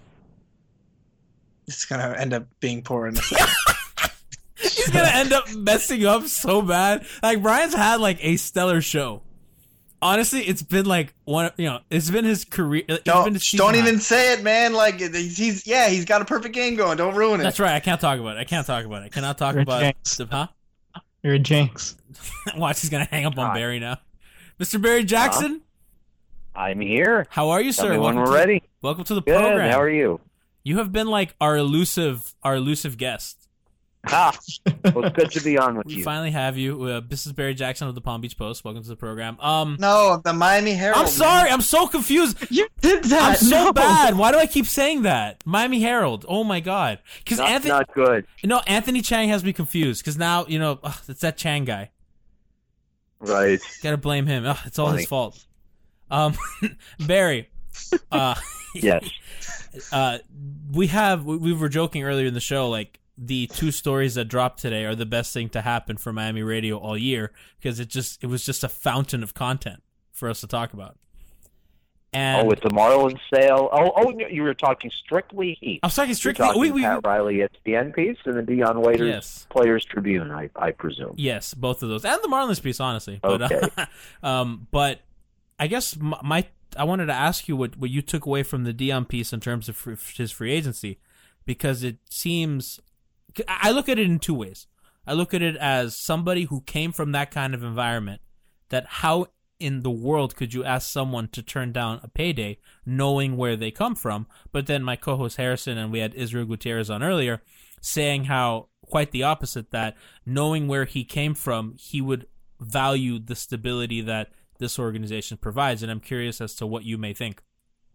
It's gonna end up being poor in this. He's gonna end up messing up so bad. Like Brian's had like a stellar show. Honestly, it's been like one. You know, it's been his career. It's been Don't his season don't high. even say it, man. Like he's yeah, he's got a perfect game going. Don't ruin it. That's right. I can't talk about it. I can't talk about it. I cannot talk You're a about jinx. the huh? You're a jinx. Watch, he's gonna hang up on Hi. Barry now. Mister Barry Jackson, I'm here. how are you, Tell sir? me when Welcome we're to, ready. Welcome to the Good. program. How are you? You have been like our elusive, our elusive guest. Ah, well, it's good to be on with We you. finally have you. Uh, this is Barry Jackson of the Palm Beach Post. Welcome to the program. Um, No, the Miami Herald. I'm sorry. I'm so confused. You did that. I'm so no. bad. Why do I keep saying that? Miami Herald. Oh my god. Because Not, Anthony, not good. no, Anthony Chang has me confused. Because now you know ugh, it's that Chang guy. Right. Gotta blame him. Ugh, it's all Funny. his fault. Um, Barry. Uh, Yes. uh, we have we, we were joking earlier in the show, like the two stories that dropped today are the best thing to happen for Miami radio all year because it just it was just a fountain of content for us to talk about. And Oh, with the Marlins sale. Oh, oh, you were talking strictly Heat. I was talking You're strictly. talking We, we, Pat Riley E S P N piece and the Dion Waiters Yes. Players Tribune, I, I presume. yes, both of those, and the Marlins piece, honestly. But, Okay. uh, um, but I guess my, my I wanted to ask you what, what you took away from the Dion piece in terms of free, his free agency, because it seems I look at it in two ways. I look at it as somebody who came from that kind of environment. That how in the world could you ask someone to turn down a payday knowing where they come from? But then my co-host Harrison and we had Israel Gutierrez on earlier saying how quite the opposite, that knowing where he came from, he would value the stability that this organization provides. And I'm curious as to what you may think.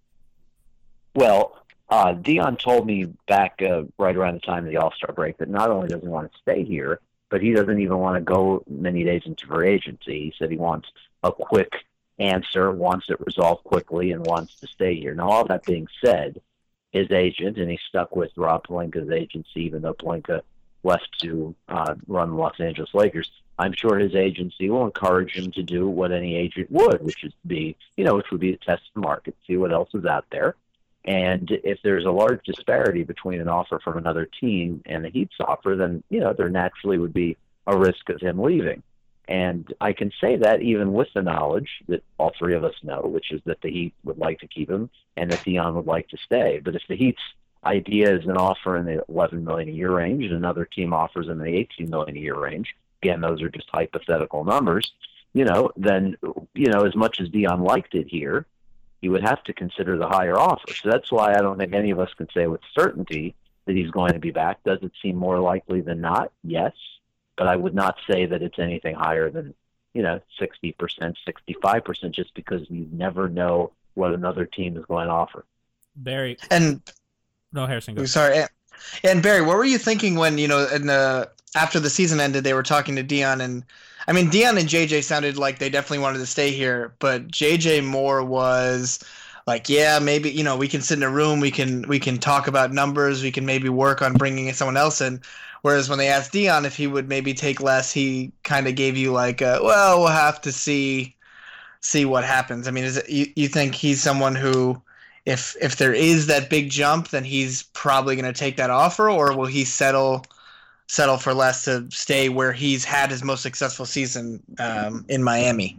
Well, uh, Dion told me back uh, right around the time of the All-Star break that not only does he want to stay here, but he doesn't even want to go many days into free agency. He said he wants a quick answer, wants it resolved quickly, and wants to stay here. Now, all that being said, his agent, and he stuck with Rob Pelinka's agency, even though Pelinka left to uh, run the Los Angeles Lakers, I'm sure his agency will encourage him to do what any agent would, which is to be, you know, which would be to test the market, see what else is out there. And if there's a large disparity between an offer from another team and the Heat's offer, then, you know, there naturally would be a risk of him leaving. And I can say that even with the knowledge that all three of us know, which is that the Heat would like to keep him and that Dion would like to stay. But if the Heat's idea is an offer in the eleven million dollars a year range and another team offers in the eighteen million dollars a year range, again, those are just hypothetical numbers, you know, then, you know, as much as Dion liked it here, he would have to consider the higher offer. So that's why I don't think any of us can say with certainty that he's going to be back. Does it seem more likely than not? Yes. But I would not say that it's anything higher than, you know, sixty percent, sixty-five percent, just because you never know what another team is going to offer. Barry. And No, Harrison, go. sorry, and, and Barry, what were you thinking when you know in the after the season ended, they were talking to Dion, and I mean Dion and J J sounded like they definitely wanted to stay here, but J J more was like, yeah, maybe you know we can sit in a room, we can we can talk about numbers, we can maybe work on bringing someone else in. Whereas when they asked Dion if he would maybe take less, he kind of gave you like, a, well, we'll have to see see what happens. I mean, is it, you you think he's someone who, if if there is that big jump, then he's probably going to take that offer, or will he settle settle for less to stay where he's had his most successful season um, in Miami?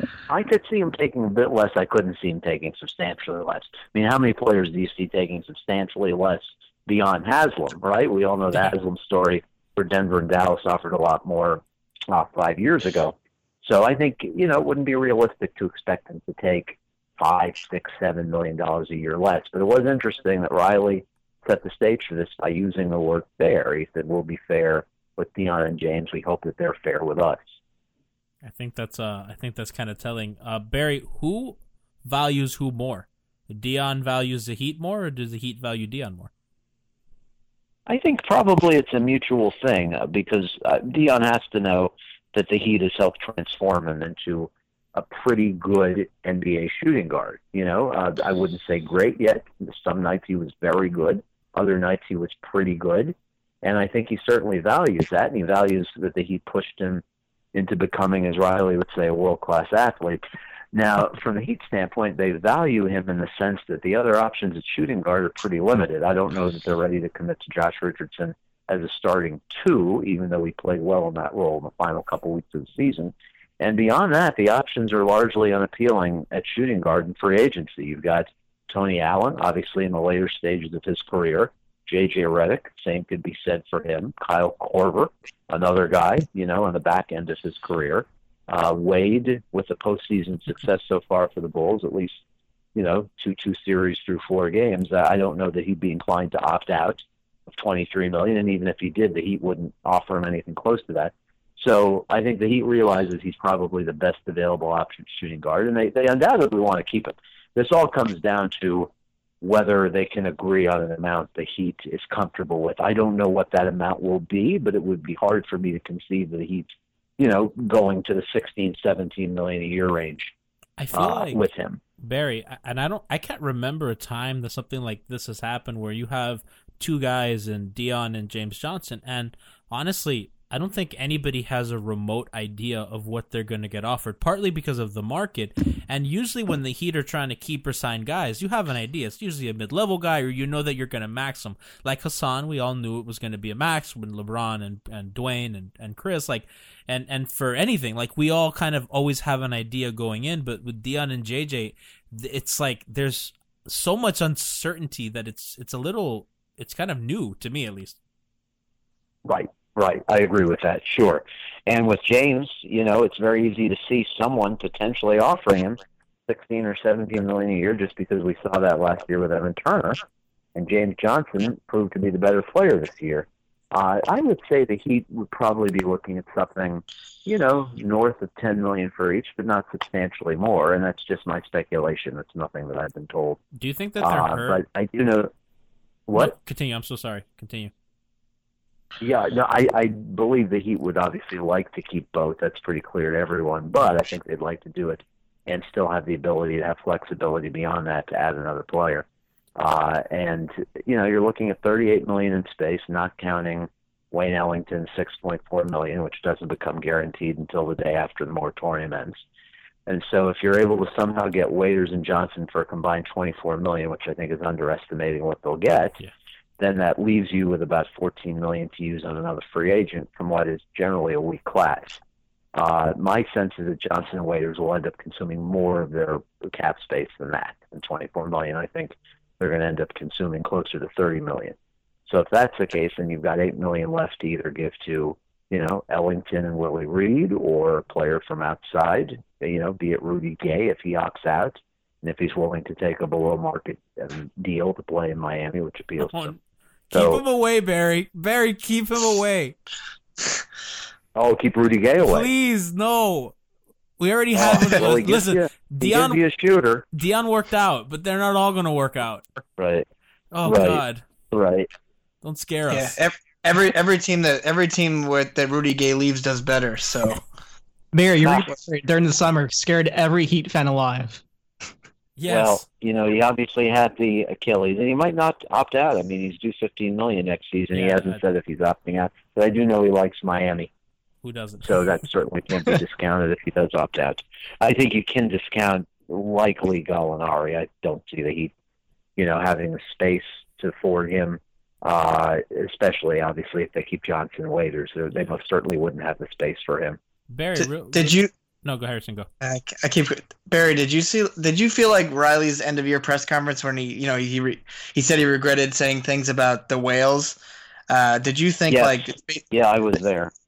I could see him taking a bit less. I couldn't see him taking substantially less. I mean, how many players do you see taking substantially less beyond Haslam, right? We all know the Yeah. Haslam story, where Denver and Dallas offered a lot more uh, five years ago. So I think, you know, it wouldn't be realistic to expect him to take five, six, seven million dollars a year less. But it was interesting that Riley set the stage for this by using the word fair. He said, we'll be fair with Dion and James. We hope that they're fair with us. I think that's uh, I think that's kind of telling. Uh, Barry, who values who more? Dion values the Heat more, or does the Heat value Dion more? I think probably it's a mutual thing uh, because uh, Dion has to know that the Heat has helped transform him into a pretty good N B A shooting guard. You know, uh, I wouldn't say great yet. Some nights he was very good. Other nights he was pretty good. And I think he certainly values that, and he values that the Heat pushed him into becoming, as Riley would say, a world-class athlete. Now, from the Heat standpoint, they value him in the sense that the other options at shooting guard are pretty limited. I don't know that they're ready to commit to Josh Richardson as a starting two, even though he played well in that role in the final couple weeks of the season. And beyond that, the options are largely unappealing at shooting guard and free agency. You've got Tony Allen, obviously in the later stages of his career. J J Redick, same could be said for him. Kyle Korver, another guy, you know, on the back end of his career. Uh, Wade, with the postseason success so far for the Bulls, at least, you know, two two series through four games. I don't know that he'd be inclined to opt out of twenty-three million dollars, and even if he did, the Heat wouldn't offer him anything close to that. So I think the Heat realizes he's probably the best available option shooting guard, and they, they undoubtedly want to keep him. This all comes down to whether they can agree on an amount the Heat is comfortable with. I don't know what that amount will be, but it would be hard for me to conceive that the Heat, you know, going to the sixteen, seventeen million a year range I feel uh, like with him. Barry, and I don't, I can't remember a time that something like this has happened where you have two guys in Dion and James Johnson, and honestly, I don't think anybody has a remote idea of what they're going to get offered, partly because of the market. And usually when the Heat are trying to keep or sign guys, you have an idea. It's usually a mid-level guy, or you know that you're going to max them. Like Hassan, we all knew it was going to be a max when LeBron and, and Dwayne and, and Chris. Like, and, and for anything, like we all kind of always have an idea going in. But with Dion and J J, it's like there's so much uncertainty that it's it's a little, it's kind of new to me at least. Right. Right, I agree with that, sure. And with James, you know, it's very easy to see someone potentially offering him sixteen or seventeen million a year just because we saw that last year with Evan Turner, and James Johnson proved to be the better player this year. Uh, I would say the Heat would probably be looking at something, you know, north of ten million for each, but not substantially more. And that's just my speculation. That's nothing that I've been told. Do you think that they're uh, hurt? But I do know what. No, continue. I'm so sorry. Continue. Yeah, no, I, I believe the Heat would obviously like to keep both. That's pretty clear to everyone. But I think they'd like to do it and still have the ability to have flexibility beyond that to add another player. Uh, and, you know, you're looking at thirty-eight million dollars in space, not counting Wayne Ellington's six point four million dollars, which doesn't become guaranteed until the day after the moratorium ends. And so if you're able to somehow get Waiters and Johnson for a combined twenty-four million dollars, which I think is underestimating what they'll get, Yeah. then that leaves you with about fourteen million dollars to use on another free agent from what is generally a weak class. Uh, my sense is that Johnson and Waiters will end up consuming more of their cap space than that, than twenty-four million dollars. I think they're going to end up consuming closer to thirty million dollars. So if that's the case, then you've got eight million dollars left to either give to, you know, Ellington and Willie Reed, or a player from outside, you know, be it Rudy Gay if he opts out, and if he's willing to take a below-market um, deal to play in Miami, which appeals to him. Keep So- him away, Barry. Barry, keep him away. Oh, keep Rudy Gay away. Please, no. We already have. Well, he gives Listen, you, he gives Dion. you a shooter. Dion worked out, but they're not all going to work out. Right, Oh Right. God, right. don't scare Yeah, us. ev- every every team that every team with that Rudy Gay leaves does better. So Barry, you Nah. read during the summer scared every Heat fan alive. Yes. Well, you know, he obviously had the Achilles, and he might not opt out. I mean, he's due fifteen million dollars next season. he Yeah, hasn't I- said if he's opting out, but I do know he likes Miami. Who doesn't? So that certainly can't be discounted if he does opt out. I think you can discount likely Gallinari. I don't see the Heat, you know, having the space to afford him, uh, especially obviously if they keep Johnson and Waiters. They they most certainly wouldn't have the space for him. Barry, did, real, did you? No, go Harrison. Go. I, I keep Barry. Did you see? Did you feel like Riley's end of year press conference when he, you know, he re, he said he regretted saying things about the whales? Uh, did you think Yes. like? Yeah, I was there.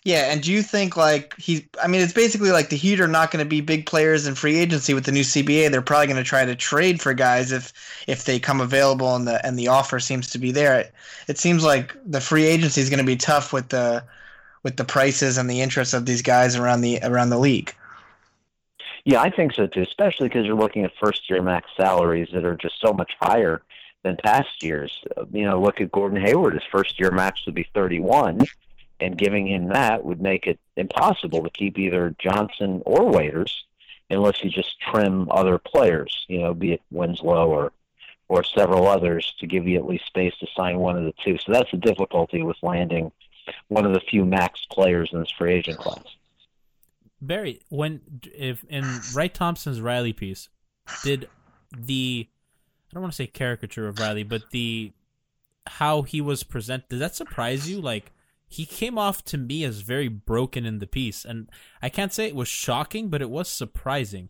Yeah, and do you think like he? I mean, it's basically like the Heat are not going to be big players in free agency with the new C B A. They're probably going to try to trade for guys if if they come available and the and the offer seems to be there. It, it seems like the free agency is going to be tough with the with the prices and the interest of these guys around the around the league. Yeah, I think so too, especially because you're looking at first-year max salaries that are just so much higher than past years. You know, look at Gordon Hayward. His first-year max would be thirty-one. And giving him that would make it impossible to keep either Johnson or Waiters unless you just trim other players, you know, be it Winslow or or several others to give you at least space to sign one of the two. So that's the difficulty with landing one of the few max players in this free agent class. Barry, when if in Wright Thompson's Riley piece, did the I don't want to say caricature of Riley, but the how he was presented, did that surprise you? Like, he came off to me as very broken in the piece, and I can't say it was shocking, but it was surprising.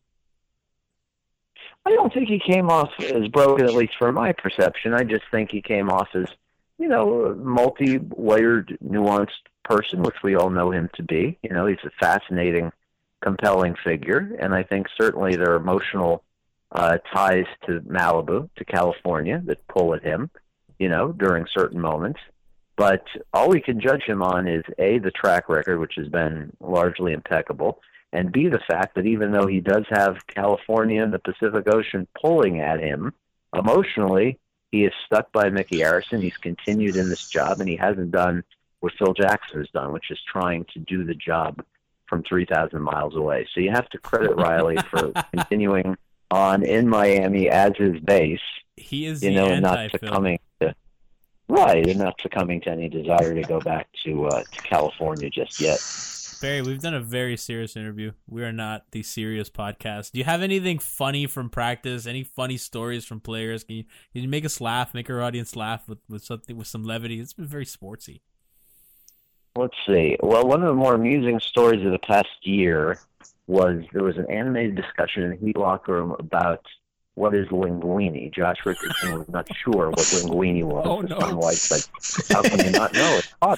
I don't think he came off as broken, at least from my perception. I just think he came off as, you know, a multi-layered, nuanced person, which we all know him to be. You know, he's a fascinating, compelling figure, and I think certainly there are emotional uh, ties to Malibu, to California, that pull at him, you know, during certain moments. But all we can judge him on is, A, the track record, which has been largely impeccable, and B, the fact that even though he does have California and the Pacific Ocean pulling at him, emotionally, he is stuck by Mickey Arison. He's continued in this job, and he hasn't done what Phil Jackson has done, which is trying to do the job from three thousand miles away. So you have to credit Riley for continuing on in Miami as his base, He is you the know, and not anti-Phil. succumbing to right, and not succumbing to any desire to go back to uh, to California just yet. Barry, we've done a very serious interview. We are not the serious podcast. Do you have anything funny from practice? Any funny stories from players? Can you, can you make us laugh, make our audience laugh with, with something with some levity? It's been very sportsy. Let's see. Well, one of the more amusing stories of the past year was there was an animated discussion in the Heat locker room about what is linguine. Josh Richardson was not sure what linguine was. Oh, no. Son White said, "How can you not know? It's hot."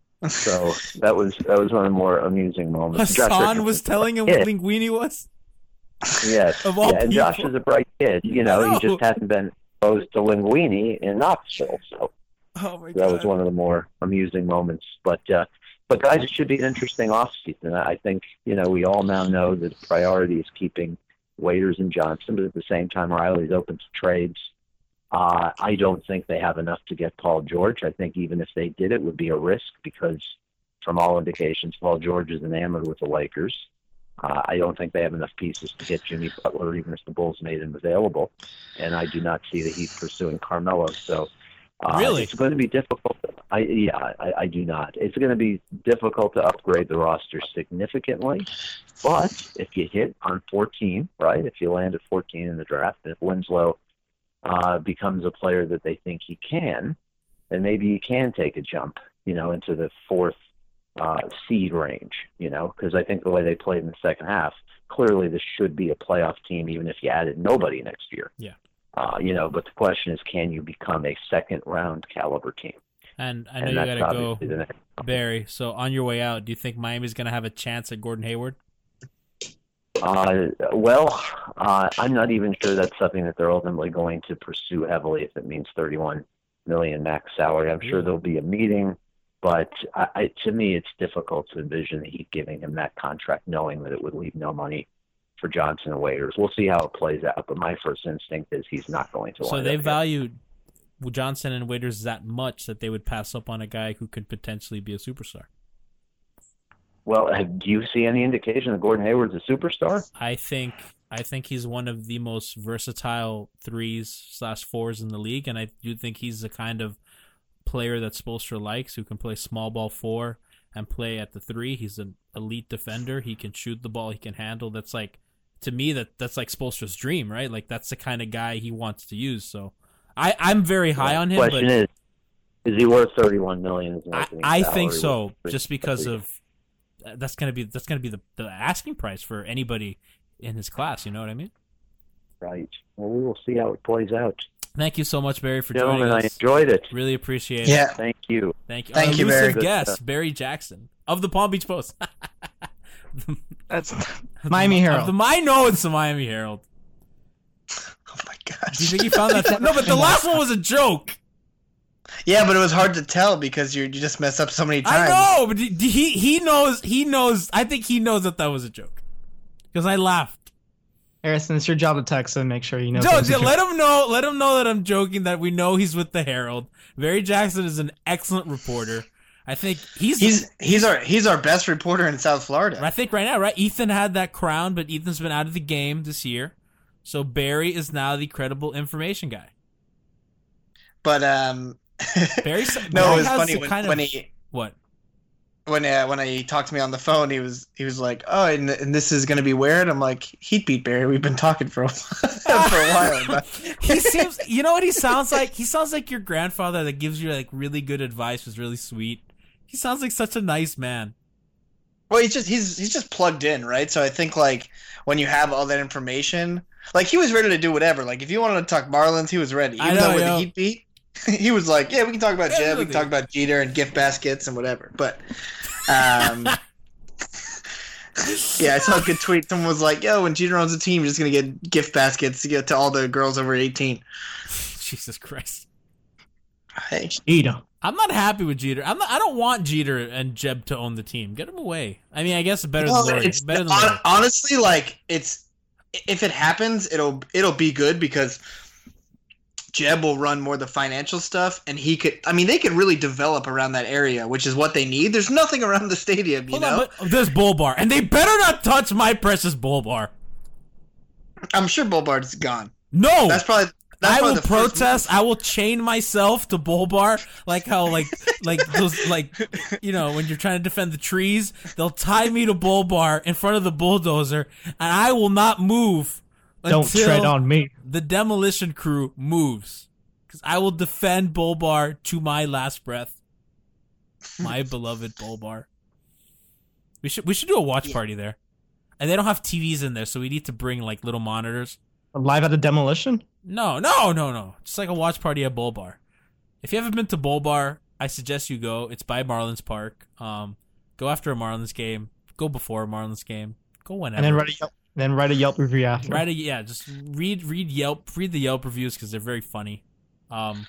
So that was that was one of the more amusing moments. Josh Hassan Richardson was telling him Yeah. what linguine was? Yes. Of all yeah, and Josh people. is a bright kid. You know, I know. he just hasn't been exposed to linguine in Knoxville. So Oh, my that was one of the more amusing moments. But uh, but guys, it should be an interesting offseason. I think, you know, we all now know that the priority is keeping Waiters and Johnson, but at the same time, Riley's open to trades. Uh, I don't think they have enough to get Paul George. I think even if they did, it would be a risk because, from all indications, Paul George is enamored with the Lakers. Uh, I don't think they have enough pieces to get Jimmy Butler, even if the Bulls made him available. And I do not see the Heat pursuing Carmelo. So uh, Really? it's going to be difficult. I, yeah, I, I do not. It's going to be difficult to upgrade the roster significantly. But if you hit on fourteen, right, if you land at fourteen in the draft, if Winslow uh, becomes a player that they think he can, then maybe you can take a jump, you know, into the fourth uh, seed range, you know, because I think the way they played in the second half, clearly this should be a playoff team even if you added nobody next year. Yeah. Uh, you know, but the question is, can you become a second-round caliber team? And I know And you that's got to obviously the go, next- Barry. So on your way out, do you think Miami's going to have a chance at Gordon Hayward? Uh, well, uh, I'm not even sure that's something that they're ultimately going to pursue heavily if it means thirty-one million dollars max salary. I'm sure there'll be a meeting, but I, I, to me, it's difficult to envision the Heat giving him that contract, knowing that it would leave no money for Johnson and Waiters. We'll see how it plays out, but my first instinct is he's not going to. So wind they up here. value Johnson and Waiters that much that they would pass up on a guy who could potentially be a superstar. Well, have, do you see any indication that Gordon Hayward's a superstar? I think I think he's one of the most versatile threes slash fours in the league, and I do think he's the kind of player that Spoelstra likes, who can play small ball four and play at the three. He's an elite defender. He can shoot the ball. He can handle. That's like, to me, that that's like Spoelstra's dream, right? Like that's the kind of guy he wants to use. So I I'm very high on him. Question but is, is he worth thirty-one million dollars? I, I think so, just because of that's gonna be that's gonna be the, the asking price for anybody in his class. You know what I mean? Right. Well, we will see how it plays out. Thank you so much, Barry, for Gentlemen, joining I us. enjoyed it. Really appreciate it. Yeah. Thank you. Thank you. Thank Our you, elusive Barry. guest, Barry Jackson of the Palm Beach Post. That's Miami Herald. Of the, I know it's the Miami Herald. Oh my gosh. Do you think he found that? No, but the last one was a joke. Yeah, but it was hard to tell because you you just mess up so many times. I know, but he he he knows. He knows. I think he knows that that was a joke because I laughed. Harrison, it's your job to text him. Make sure you know. Joe, yeah, let him know. Let him know that I'm joking. That we know he's with the Herald. Barry Jackson is an excellent reporter. I think he's He's he's our he's our best reporter in South Florida. I think right now, right? Ethan had that crown, but Ethan's been out of the game this year, so Barry is now the credible information guy. But um, Barry, no, Barry it was has funny the when, kind when of, he what? when uh, when he talked to me on the phone. He was he was like, "Oh, and, and this is gonna be weird." I'm like, "Heat beat Barry. We've been talking for a, for a while." But. He seems, you know what he sounds like? He sounds like your grandfather that gives you like really good advice, was really sweet. He sounds like such a nice man. Well, he's just he's he's just plugged in, right? So I think like when you have all that information, like he was ready to do whatever. Like if you wanted to talk Marlins, he was ready. Even I know, though with yo. the Heat beat, he was like, "Yeah, we can talk about Yeah, Jeb, we really. can talk about Jeter and gift baskets and whatever." But um, yeah, I saw a good tweet. Someone was like, "Yo, when Jeter owns a team, you're just gonna get gift baskets to get to all the girls over eighteen." Jesus Christ. Hey, Jeter. I'm not happy with Jeter. I'm not, I don't want Jeter and Jeb to own the team. Get him away. I mean, I guess better well, than Lori. it's Better than hon- Lori. honestly like it's if it happens, it'll it'll be good because Jeb will run more the financial stuff, and he could. I mean, they could really develop around that area, which is what they need. There's nothing around the stadium, you Hold know. on, but there's Bull Bar, and they better not touch my precious Bull Bar. I'm sure Boulevard's gone. No, That's probably. That's I probably will the first protest. I will chain myself to Bull Bar, like how, like, like those, like, you know, when you're trying to defend the trees, they'll tie me to Bull Bar in front of the bulldozer, and I will not move Don't until tread on me. the demolition crew moves, because I will defend Bull Bar to my last breath. My beloved Bull Bar. We should we should do a watch Yeah. party there, and they don't have T Vs in there, so we need to bring like little monitors. Live at a demolition? No, no, no, no. Just like a watch party at Bull Bar. If you haven't been to Bull Bar, I suggest you go. It's by Marlins Park. Um, go after a Marlins game. Go before a Marlins game. Go whenever. And then write a Yelp, then write a Yelp review after. Write a, yeah, just read read Yelp. Read the Yelp reviews because they're very funny. Um,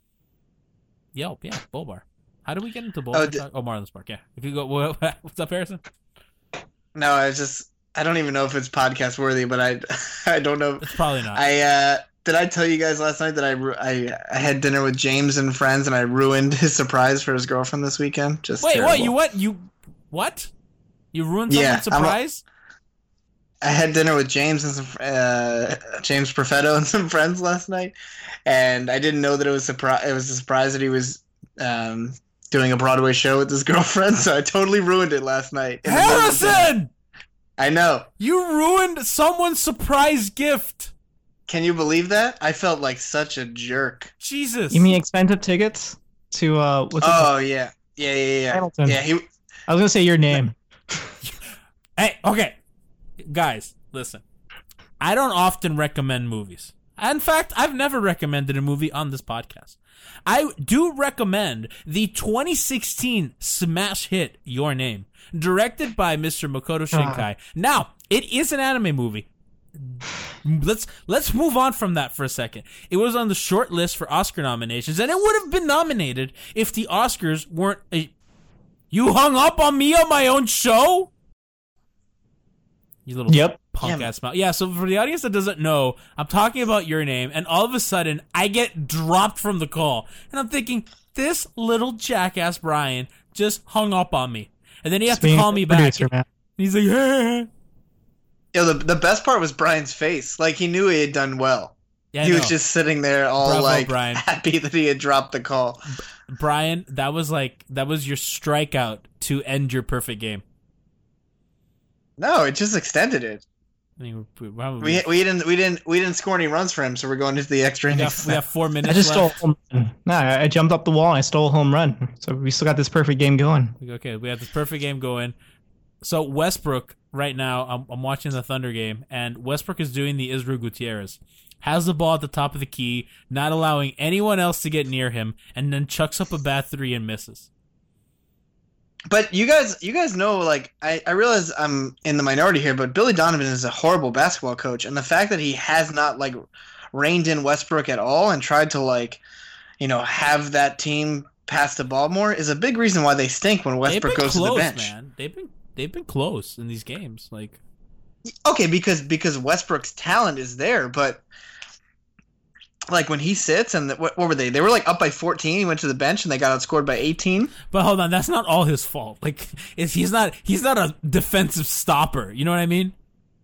Yelp, yeah, Bull Bar. How do we get into Bull Oh, Bar? d- Oh, Marlins Park, yeah. If you go, what's up, Harrison? No, I was just. I don't even know if it's podcast worthy, but I, I don't know. It's probably not. I uh, did I tell you guys last night that I, ru- I I had dinner with James and friends, and I ruined his surprise for his girlfriend this weekend. Just Wait, terrible. what? You what? You what? You ruined someone's Yeah, I'm a- surprise? I had dinner with James and some uh, James Perfetto and some friends last night, and I didn't know that it was surprise. It was a surprise that he was um, doing a Broadway show with his girlfriend. So I totally ruined it last night. in the middle of dinner. Harrison! I know. You ruined someone's surprise gift. Can you believe that? I felt like such a jerk. Jesus. You mean expensive tickets to uh? What's it Oh called? yeah, yeah, yeah, yeah. Hamilton. Yeah, he. I was gonna say your name. Hey, okay. Guys, listen. I don't often recommend movies. In fact, I've never recommended a movie on this podcast. I do recommend the twenty sixteen smash hit Your Name, directed by Mister Makoto Shinkai. Now, it is an anime movie. Let's let's move on from that for a second. It was on the short list for Oscar nominations, and it would have been nominated if the Oscars weren't a... You hung up on me on my own show? You little Yep. punk Yeah. ass mouth. Yeah, so for the audience that doesn't know, I'm talking about Your Name, and all of a sudden, I get dropped from the call. And I'm thinking, this little jackass Brian just hung up on me. And then he has to Being call a me back. producer, man. And he's like, hey. Yo, the the best part was Brian's face. Like he knew he had done well. Yeah, I he was know. just sitting there, all Bravo, like Brian. happy that he had dropped the call. Brian, that was like, that was your strikeout to end your perfect game. No, it just extended it. I mean, we, we, We we didn't we didn't we didn't score any runs for him, so we're going into the extra we, innings. got, we have four minutes I just stole a left. home run. No, I I jumped up the wall and I stole a home run. So we still got this perfect game going. Okay, we have this perfect game going. So Westbrook right now. I'm, I'm watching the Thunder game, and Westbrook is doing the Israel Gutierrez. Has the ball at the top of the key, not allowing anyone else to get near him, and then chucks up a bad three and misses. But you guys, you guys know, like, I, I realize I'm in the minority here, but Billy Donovan is a horrible basketball coach, and the fact that he has not, like, reined in Westbrook at all and tried to, like, you know, have that team pass the ball more is a big reason why they stink when Westbrook goes close, to the bench. Man. They've been they've been close in these games, like. Okay, because because Westbrook's talent is there, but like when he sits and the, what, what were they? They were like up by fourteen. He went to the bench and they got outscored by eighteen. But hold on, that's not all his fault. Like, is he's not he's not a defensive stopper. You know what I mean?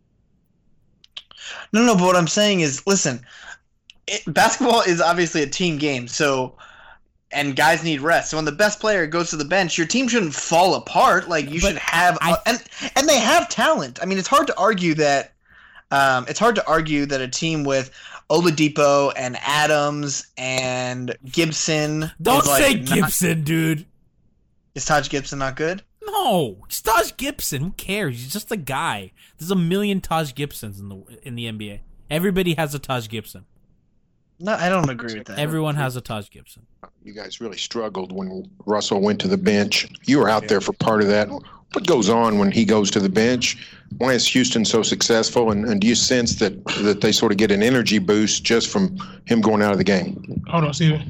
No, no. But what I'm saying is, listen, it, basketball is obviously a team game. So, and guys need rest. So when the best player goes to the bench, your team shouldn't fall apart. Like you But should have, I- and and they have talent. I mean, it's hard to argue that. Um, it's hard to argue that a team with Oladipo and Adams and Gibson. Don't is like say not- Gibson, dude. Is Taj Gibson not good? No, it's Taj Gibson. Who cares? He's just a guy. There's a million Taj Gibsons in the in the N B A. Everybody has a Taj Gibson. No, I don't agree with that. Everyone has a Taj Gibson. You guys really struggled when Russell went to the bench. You were out there for part of that. What goes on when he goes to the bench? Why is Houston so successful? And, and do you sense that, that they sort of get an energy boost just from him going out of the game? Hold on, Steven.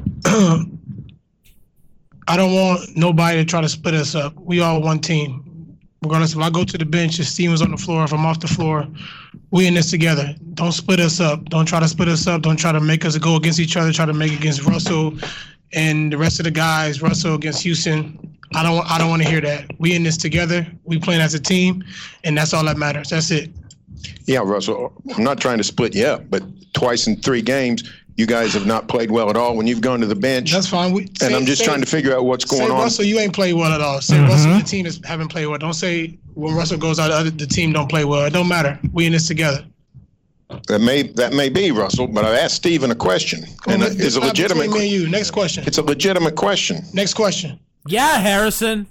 I don't want nobody to try to split us up. We all one team. Regardless if I go to the bench, if Steven's on the floor, if I'm off the floor, we in this together. Don't split us up. Don't try to split us up. Don't try to make us go against each other. Try to make it against Russell and the rest of the guys. Russell against Houston. I don't. I don't want to hear that. We in this together. We playing as a team, and that's all that matters. That's it. Yeah, Russell, I'm not trying to split you up, but twice in three games, you guys have not played well at all when you've gone to the bench. That's fine. We, and say, I'm just say, trying to figure out what's going say, on. Russell, you ain't played well at all. Say Mm-hmm. Russell, the team is haven't played well. Don't say when Russell goes out, the, other, the team don't play well. It don't matter. We in this together. That may that may be, Russell, but I've asked Steven a question, and Well, it is a between legitimate. me and you. Next question. It's a legitimate question. Next question. Yeah, Harrison.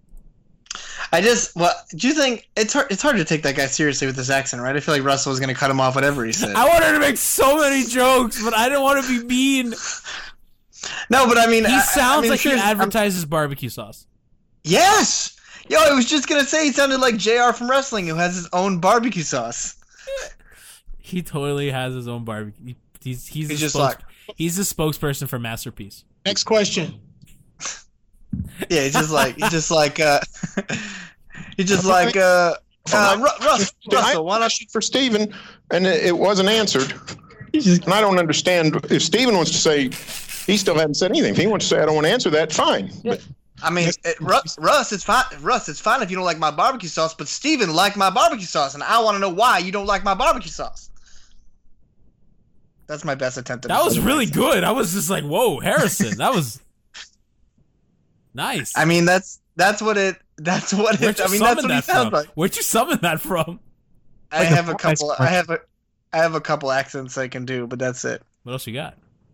I just, well, do you think it's hard? It's hard to take that guy seriously with his accent, right? I feel like Russell was going to cut him off whatever he said. I wanted to make so many jokes, but I didn't want to be mean. No, but I mean, He I- sounds I mean, like he seriously, I'm- advertises barbecue sauce. Yes. Yo, I was just gonna say he sounded like J R from wrestling, who has his own barbecue sauce. He totally has his own barbecue. He's he's, He's the just spokes- like- he's the spokesperson for Masterpiece. Next question. Yeah, he's just like he's just like uh, he's just like uh, uh Ru- Russ, Russell. Why not? For Steven, and it, it wasn't answered. And I don't understand if Steven wants to say he still hasn't said anything. If he wants to say I don't want to answer that, fine. But I mean, it, Russ, Russ, it's fine. Russ, it's fine if you don't like my barbecue sauce, but Steven liked my barbecue sauce, and I want to know why you don't like my barbecue sauce. That's my best attempt. At That was this. really good. I was just like, whoa, Harrison. That was nice. I mean, that's that's what it. That's what Where'd it. you I mean, that's summon what he that sounds from? like. Where'd you summon that from? I Like a have a Popeyes couple. I commercial. have a. I have a couple accents I can do, but that's it. What else you got?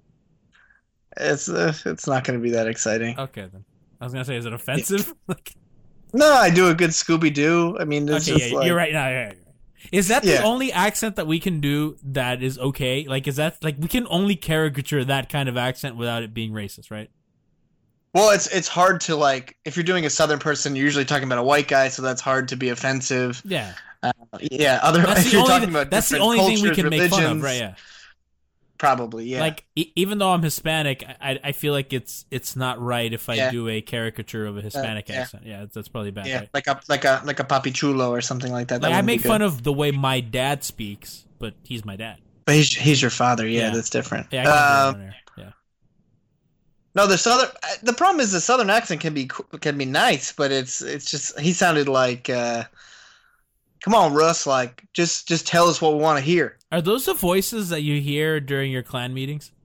It's uh, it's not going to be that exciting. Okay, then. I was gonna say, is it offensive? Like, No, I do a good Scooby Doo. I mean, it's okay, just yeah, like, you're right. No, you're right. Is that the Yeah. only accent that we can do that is okay? Like, is that like we can only caricature that kind of accent without it being racist, right? Well, it's it's hard to like if you're doing a Southern person, you're usually talking about a white guy, so that's hard to be offensive. Yeah, Yeah, other that's if the you're only. talking about That's the different only thing we cultures, can make fun of, religions, right? Yeah. Probably, yeah. Like, e- even though I'm Hispanic, I I feel like it's it's not right if I Yeah. do a caricature of a Hispanic yeah. accent. Yeah, that's, that's probably bad. yeah, Right? like a like a like a Papi Chulo or something like that. that Like, I wouldn't make be fun good. of the way my dad speaks, but he's my dad. But he's he's your father. Yeah, Yeah. that's different. Yeah, I can't do that Um, on air. Yeah. no, the southern. The problem is the Southern accent can be can be nice, but it's it's just he sounded like. Uh, Come on, Russ. Like, just just tell us what we want to hear. Are those the voices that you hear during your clan meetings?